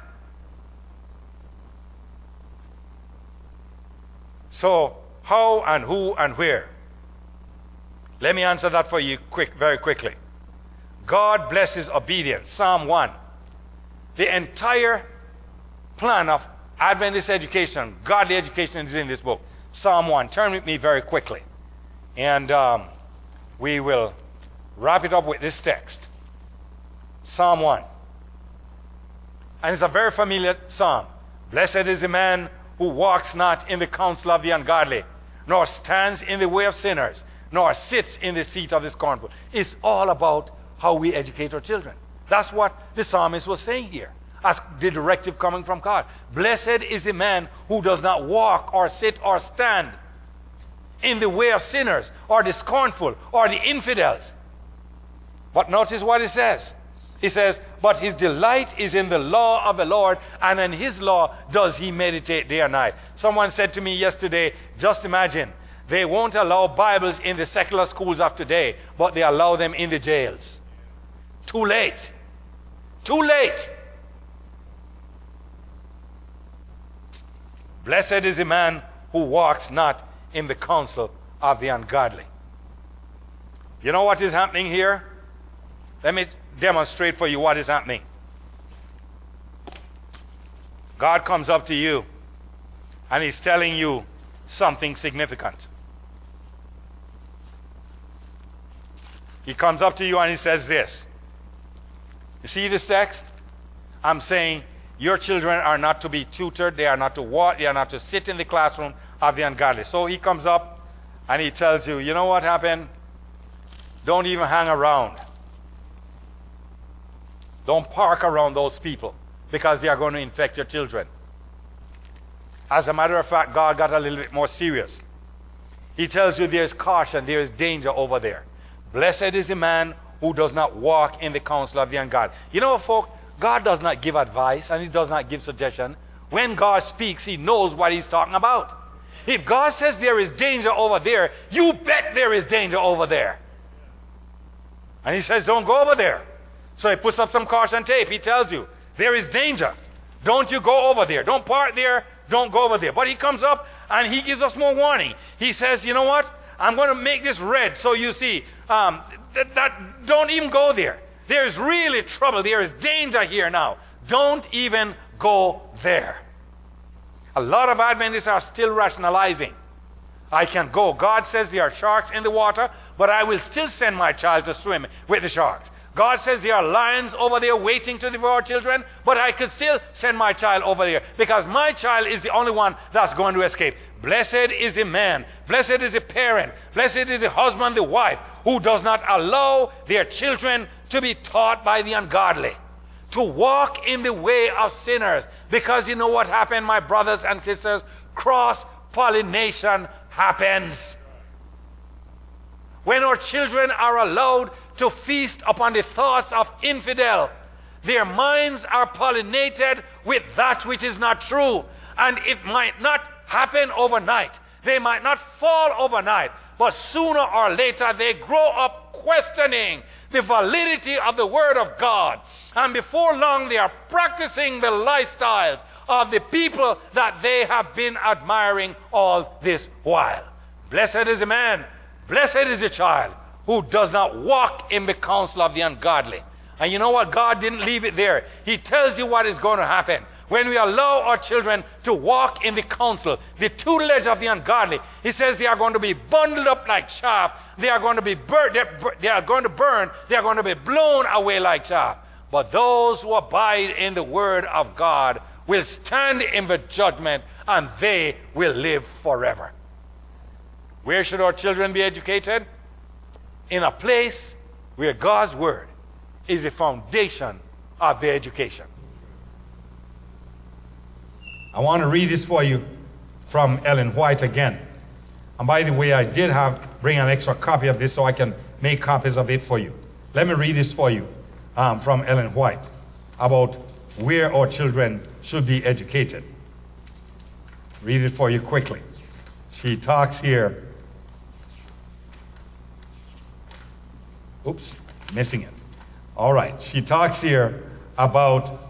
So, how and who and where? Let me answer that for you quick, very quickly. God blesses obedience. Psalm one. The entire plan of Adventist education, godly education, is in this book. Psalm one. Turn with me very quickly. And um, we will wrap it up with this text. Psalm one. And it's a very familiar psalm. Blessed is the man who walks not in the counsel of the ungodly, nor stands in the way of sinners, nor sits in the seat of the scornful. It's all about how we educate our children. That's what the psalmist was saying here, as the directive coming from God. Blessed is the man who does not walk or sit or stand in the way of sinners, or the scornful, or the infidels. But notice what it says. He says, but his delight is in the law of the Lord, and in his law does he meditate day and night. Someone said to me yesterday, just imagine, they won't allow Bibles in the secular schools of today, but they allow them in the jails. Too late. Too late. Blessed is the man who walks not in the counsel of the ungodly. You know what is happening here? Let me demonstrate for you what is happening. God comes up to you and he's telling you something significant. He comes up to you and he says this. You see this text? I'm saying your children are not to be tutored, they are not to walk, they are not to sit in the classroom of the ungodly. So he comes up and he tells you, you know what happened? Don't even hang around. Don't park around those people, because they are going to infect your children. As a matter of fact, God got a little bit more serious. He tells you there is caution, there is danger over there. Blessed is the man who does not walk in the counsel of the ungodly. You know, folk, God does not give advice and he does not give suggestion. When God speaks, he knows what he's talking about. If God says there is danger over there, you bet there is danger over there. And he says, don't go over there. So he puts up some caution tape. He tells you, there is danger. Don't you go over there. Don't park there. Don't go over there. But he comes up and he gives us more warning. He says, you know what? I'm going to make this red so you see. Um, that, that don't even go there. There is really trouble. There is danger here now. Don't even go there. A lot of Adventists are still rationalizing. I can go. God says there are sharks in the water, but I will still send my child to swim with the sharks. God says there are lions over there waiting to devour children, but I could still send my child over there because my child is the only one that's going to escape. Blessed is the man, blessed is the parent, blessed is the husband, the wife, who does not allow their children to be taught by the ungodly, to walk in the way of sinners. Because you know what happened, my brothers and sisters? Cross-pollination happens. When our children are allowed to feast upon the thoughts of infidel, their minds are pollinated with that which is not true. And it might not happen overnight. They might not fall overnight. But sooner or later they grow up questioning the validity of the Word of God. And before long they are practicing the lifestyles of the people that they have been admiring all this while. Blessed is the man, blessed is the child who does not walk in the counsel of the ungodly. And you know what? God didn't leave it there. He tells you what is going to happen. When we allow our children to walk in the counsel, the tutelage of the ungodly, he says they are going to be bundled up like chaff. They are going to be burnt. They are going to burn. They are going to be blown away like chaff. But those who abide in the word of God will stand in the judgment, and they will live forever. Where should our children be educated? In a place where God's word is the foundation of their education. I want to read this for you from Ellen White again. And by the way, I did have bring an extra copy of this so I can make copies of it for you. Let me read this for you um, from Ellen White about where our children should be educated. Read it for you quickly. She talks here. Oops, missing it. All right, she talks here about,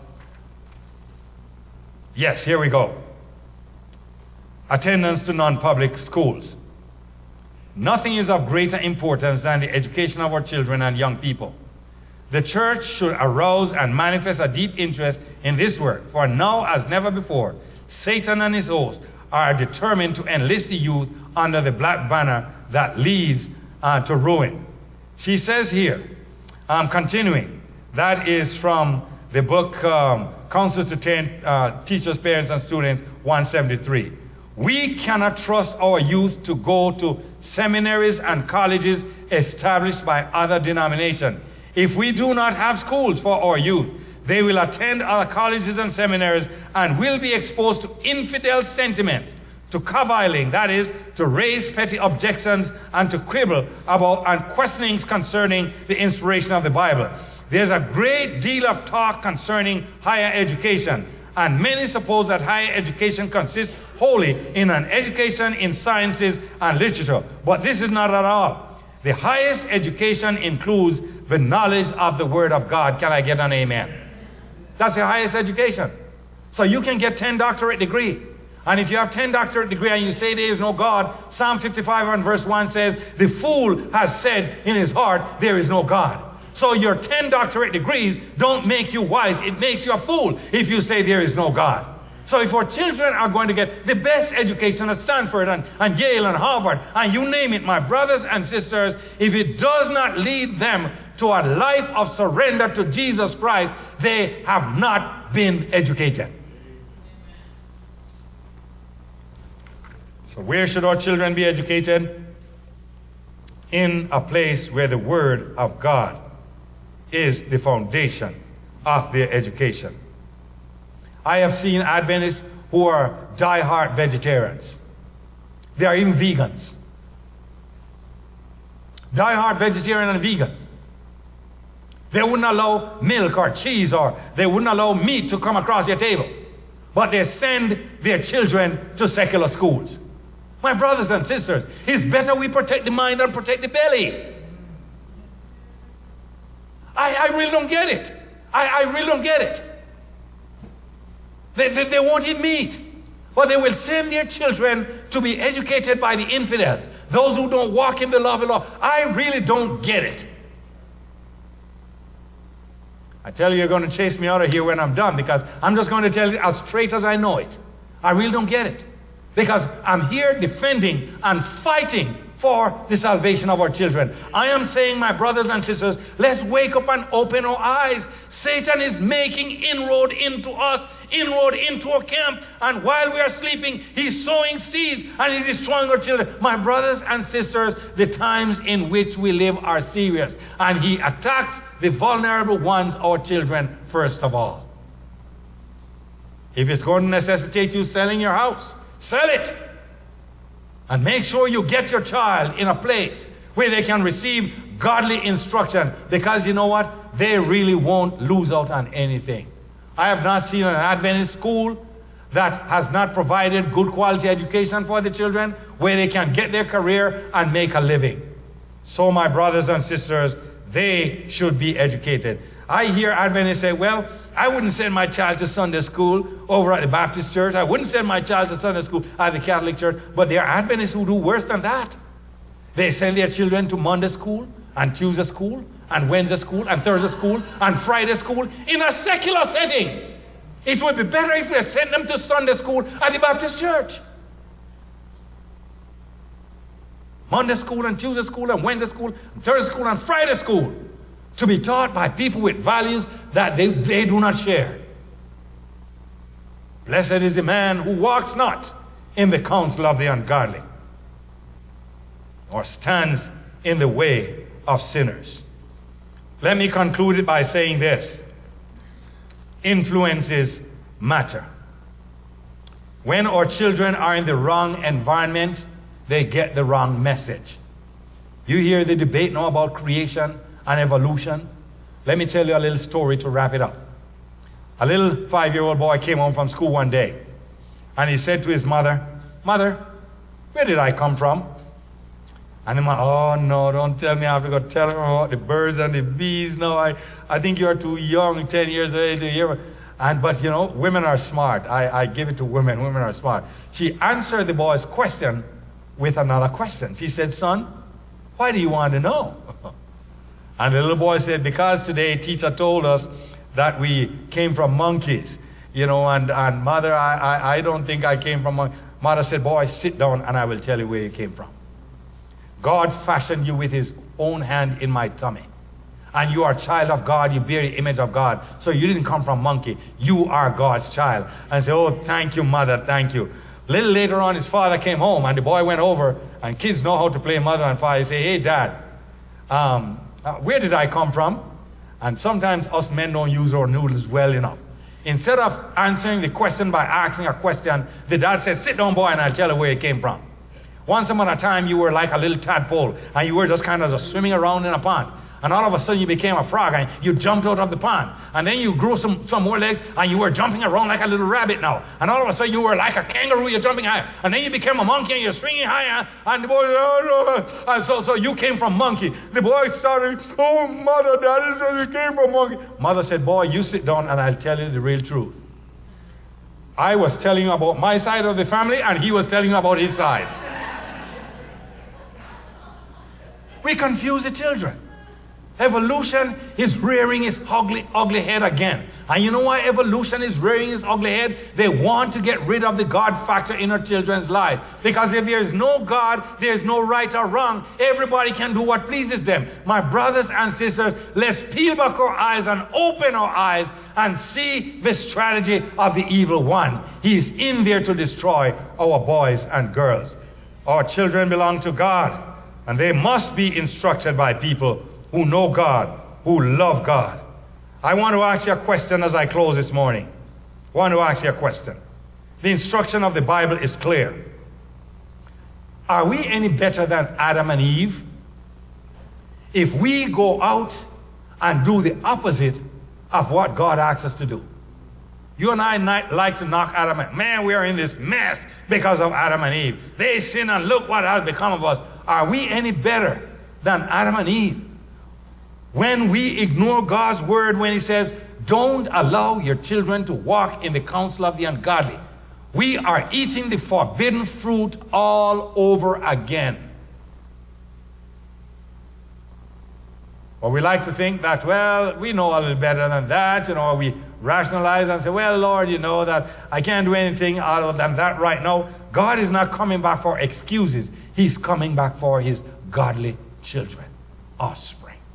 yes, here we go. Attendance to non-public schools. Nothing is of greater importance than the education of our children and young people. The church should arouse and manifest a deep interest in this work, for now as never before, Satan and his host are determined to enlist the youth under the black banner that leads uh, to ruin. She says here, I'm continuing, that is from the book um, Counsel to ten, uh, Teachers, Parents, and Students, one seventy-three. We cannot trust our youth to go to seminaries and colleges established by other denominations. If we do not have schools for our youth, they will attend other colleges and seminaries and will be exposed to infidel sentiments, to caviling, that is, to raise petty objections and to quibble about and questionings concerning the inspiration of the Bible. There's a great deal of talk concerning higher education, and many suppose that higher education consists wholly in an education in sciences and literature. But this is not at all. The highest education includes the knowledge of the Word of God. Can I get an amen? That's the highest education. So you can get ten doctorate degree. And if you have ten doctorate degree and you say there is no God, Psalm fifty-five and verse one says, the fool has said in his heart, there is no God. So your ten doctorate degrees don't make you wise. It makes you a fool if you say there is no God. So if our children are going to get the best education at Stanford and, and Yale and Harvard, and you name it, my brothers and sisters, if it does not lead them to a life of surrender to Jesus Christ, they have not been educated. So where should our children be educated? In a place where the Word of God is the foundation of their education. I have seen Adventists who are die-hard vegetarians. They are even vegans. Die-hard vegetarian and vegans. They wouldn't allow milk or cheese, or they wouldn't allow meat to come across their table. But they send their children to secular schools. My brothers and sisters, it's better we protect the mind than protect the belly. I, I really don't get it. I, I really don't get it. They, they, they won't eat meat. But they will send their children to be educated by the infidels, those who don't walk in the love of the Lord. I really don't get it. I tell you, you're going to chase me out of here when I'm done, because I'm just going to tell you as straight as I know it. I really don't get it. Because I'm here defending and fighting for the salvation of our children. I am saying, my brothers and sisters, let's wake up and open our eyes. Satan is making inroad into us, inroad into our camp, and while we are sleeping, he's sowing seeds and he's destroying our children. My brothers and sisters, the times in which we live are serious, and he attacks the vulnerable ones, our children, first of all. If it's going to necessitate you selling your house, sell it. And make sure you get your child in a place where they can receive godly instruction, because you know what? They really won't lose out on anything. I have not seen an Adventist school that has not provided good quality education for the children where they can get their career and make a living. So my brothers and sisters, they should be educated. I hear Adventists say, well, I wouldn't send my child to Sunday school over at the Baptist church. I wouldn't send my child to Sunday school at the Catholic church. But there are Adventists who do worse than that. They send their children to Monday school and Tuesday school and Wednesday school and Thursday school and Friday school in a secular setting. It would be better if we sent them to Sunday school at the Baptist church. Monday school and Tuesday school and Wednesday school and Thursday school and Friday school, to be taught by people with values that they, they do not share. Blessed is the man who walks not in the counsel of the ungodly, or stands in the way of sinners. Let me conclude it by saying this. Influences matter. When our children are in the wrong environment, they get the wrong message. You hear the debate now about creation and evolution. Let me tell you a little story to wrap it up. A little five-year-old boy came home from school one day, and he said to his mother, "Mother, where did I come from?" And the mother, "Oh no, don't tell me I have to go tell him about the birds and the bees. No, I, I think you're too young, ten years of age to hear." And but you know, women are smart. I, I give it to women. Women are smart. She answered the boy's question with another question. She said, "Son, why do you want to know?" And the little boy said, "Because today teacher told us that we came from monkeys, you know, and, and mother, I, I, I don't think I came from monkeys." Mother said, "Boy, sit down and I will tell you where you came from. God fashioned you with his own hand in my tummy. And you are a child of God, you bear the image of God. So you didn't come from monkey, you are God's child." And say, "Oh, thank you, mother, thank you." A little later on, his father came home, and the boy went over, and kids know how to play mother and father. He say, "Hey, Dad, um, uh, where did I come from?" And sometimes us men don't use our noodles well enough. Instead of answering the question by asking a question, the dad said, "Sit down, boy, and I'll tell you where it came from. Once upon a time, you were like a little tadpole, and you were just kind of just swimming around in a pond. And all of a sudden, you became a frog, and you jumped out of the pond. And then you grew some, some more legs, and you were jumping around like a little rabbit now. And all of a sudden, you were like a kangaroo, you're jumping high. And then you became a monkey, and you're swinging higher. And the boy, oh, no. And so, so you came from monkey." The boy started, "Oh, mother, that is where you came from, monkey." Mother said, "Boy, you sit down, and I'll tell you the real truth. I was telling you about my side of the family, and he was telling you about his side." We confuse the children. Evolution is rearing its ugly, ugly head again. And you know why evolution is rearing its ugly head? They want to get rid of the God factor in our children's life. Because if there is no God, there is no right or wrong. Everybody can do what pleases them. My brothers and sisters, let's peel back our eyes and open our eyes and see the strategy of the evil one. He is in there to destroy our boys and girls. Our children belong to God, and they must be instructed by people who know God, who love God. I want to ask you a question as I close this morning. I want to ask you a question. The instruction of the Bible is clear. Are we any better than Adam and Eve? If we go out and do the opposite of what God asks us to do. You and I like to knock Adam and Eve. Man, we are in this mess because of Adam and Eve. They sin and look what has become of us. Are we any better than Adam and Eve? When we ignore God's word, when he says, "Don't allow your children to walk in the counsel of the ungodly," we are eating the forbidden fruit all over again. Or we like to think that, well, we know a little better than that, you know, we rationalize and say, "Well, Lord, you know that I can't do anything other than that right now." God is not coming back for excuses. He's coming back for his godly children, offspring.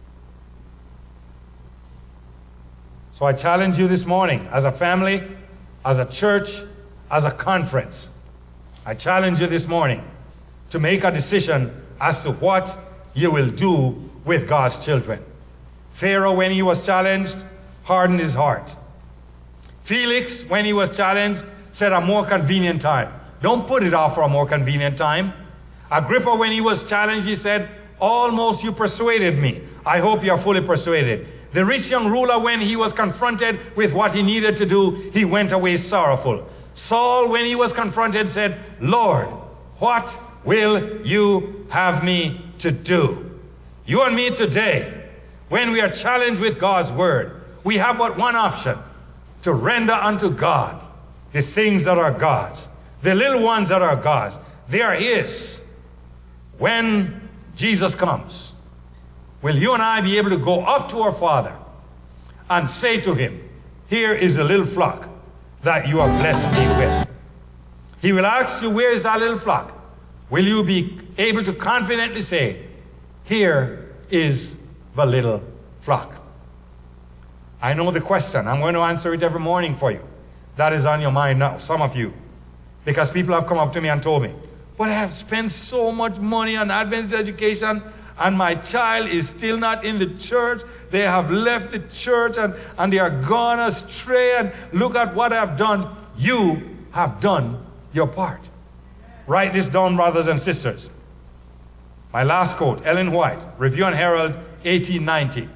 So I challenge you this morning, as a family, as a church, as a conference. I challenge you this morning to make a decision as to what you will do with God's children. Pharaoh, when he was challenged, hardened his heart. Felix, when he was challenged, said a more convenient time. Don't put it off for a more convenient time. Agrippa, when he was challenged, he said, "Almost you persuaded me. I hope you are fully persuaded." The rich young ruler, when he was confronted with what he needed to do, he went away sorrowful. Saul, when he was confronted, said, "Lord, what will you have me to do?" You and me today, when we are challenged with God's word, we have but one option: to render unto God the things that are God's, the little ones that are God's. They are his. When Jesus comes, will you and I be able to go up to our Father and say to him, "Here is the little flock that you have blessed me with"? He will ask you, "Where is that little flock?" Will you be able to confidently say, "Here is the little flock"? I know the question. I'm going to answer it every morning for you. That is on your mind now, some of you. Because people have come up to me and told me, "But I have spent so much money on advanced education, and my child is still not in the church. They have left the church and, and they are gone astray, and look at what I have done." You have done your part. Write this down, brothers and sisters. My last quote, Ellen White, Review and Herald, eighteen ninety.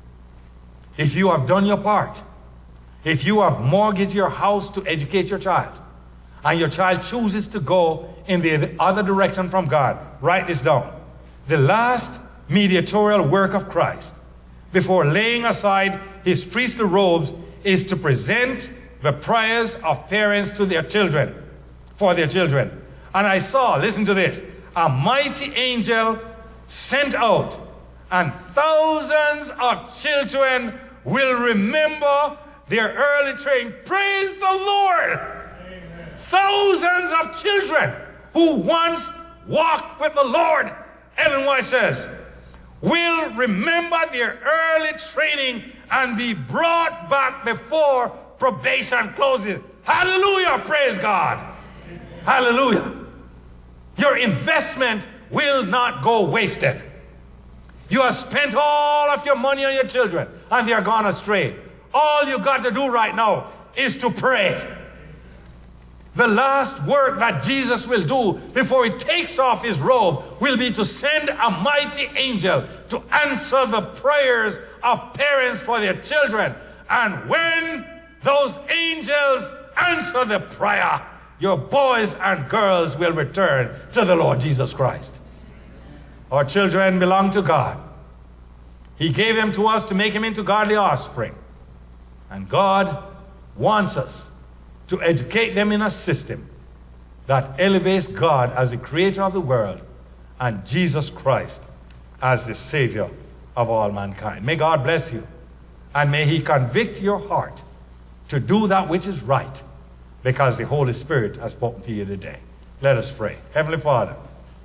If you have done your part, if you have mortgaged your house to educate your child, and your child chooses to go in the other direction from God, write this down. The last mediatorial work of Christ, before laying aside his priestly robes, is to present the prayers of parents to their children, for their children. And I saw, listen to this, a mighty angel sent out, and thousands of children will remember their early training. Praise the Lord! Amen. Thousands of children who once walked with the Lord, Ellen White says, will remember their early training and be brought back before probation closes. Hallelujah! Praise God! Amen. Hallelujah! Your investment will not go wasted. You have spent all of your money on your children and they are gone astray. All you got to do right now is to pray. The last work that Jesus will do before he takes off his robe will be to send a mighty angel to answer the prayers of parents for their children. And when those angels answer the prayer, your boys and girls will return to the Lord Jesus Christ. Our children belong to God. He gave them to us to make them into godly offspring. And God wants us to educate them in a system that elevates God as the creator of the world and Jesus Christ as the Savior of all mankind. May God bless you, and may he convict your heart to do that which is right, because the Holy Spirit has spoken to you today. Let us pray. Heavenly Father,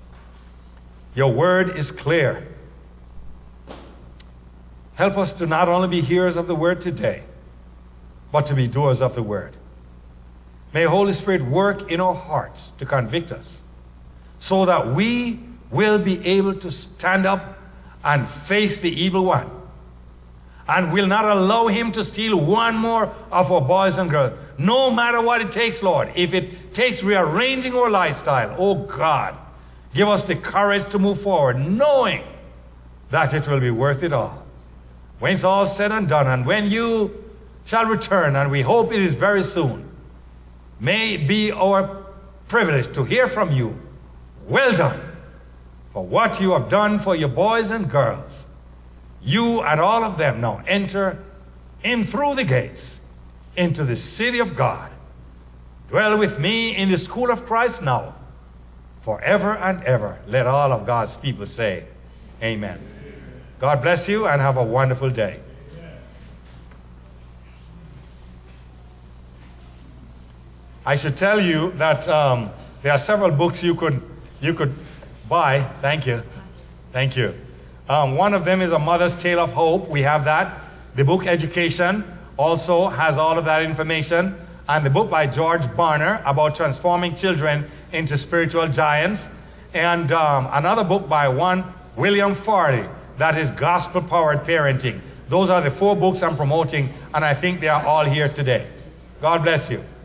your word is clear. Help us to not only be hearers of the word today, but to be doers of the word. May the Holy Spirit work in our hearts to convict us, so that we will be able to stand up and face the evil one, and will not allow him to steal one more of our boys and girls, no matter what it takes, Lord. If it takes rearranging our lifestyle, oh God, give us the courage to move forward, knowing that it will be worth it all. When it's all said and done, and when you shall return, and we hope it is very soon, may it be our privilege to hear from you, well done, for what you have done for your boys and girls. You and all of them now enter in through the gates into the city of God. Dwell with me in the school of Christ now, forever and ever. Let all of God's people say, amen. God bless you and have a wonderful day. I should tell you that um, there are several books you could you could buy. Thank you. Thank you. Um, one of them is A Mother's Tale of Hope. We have that. The book Education also has all of that information. And the book by George Barner about transforming children into spiritual giants. And um, another book by one William Farley, that is Gospel-Powered Parenting. Those are the four books I'm promoting, and I think they are all here today. God bless you.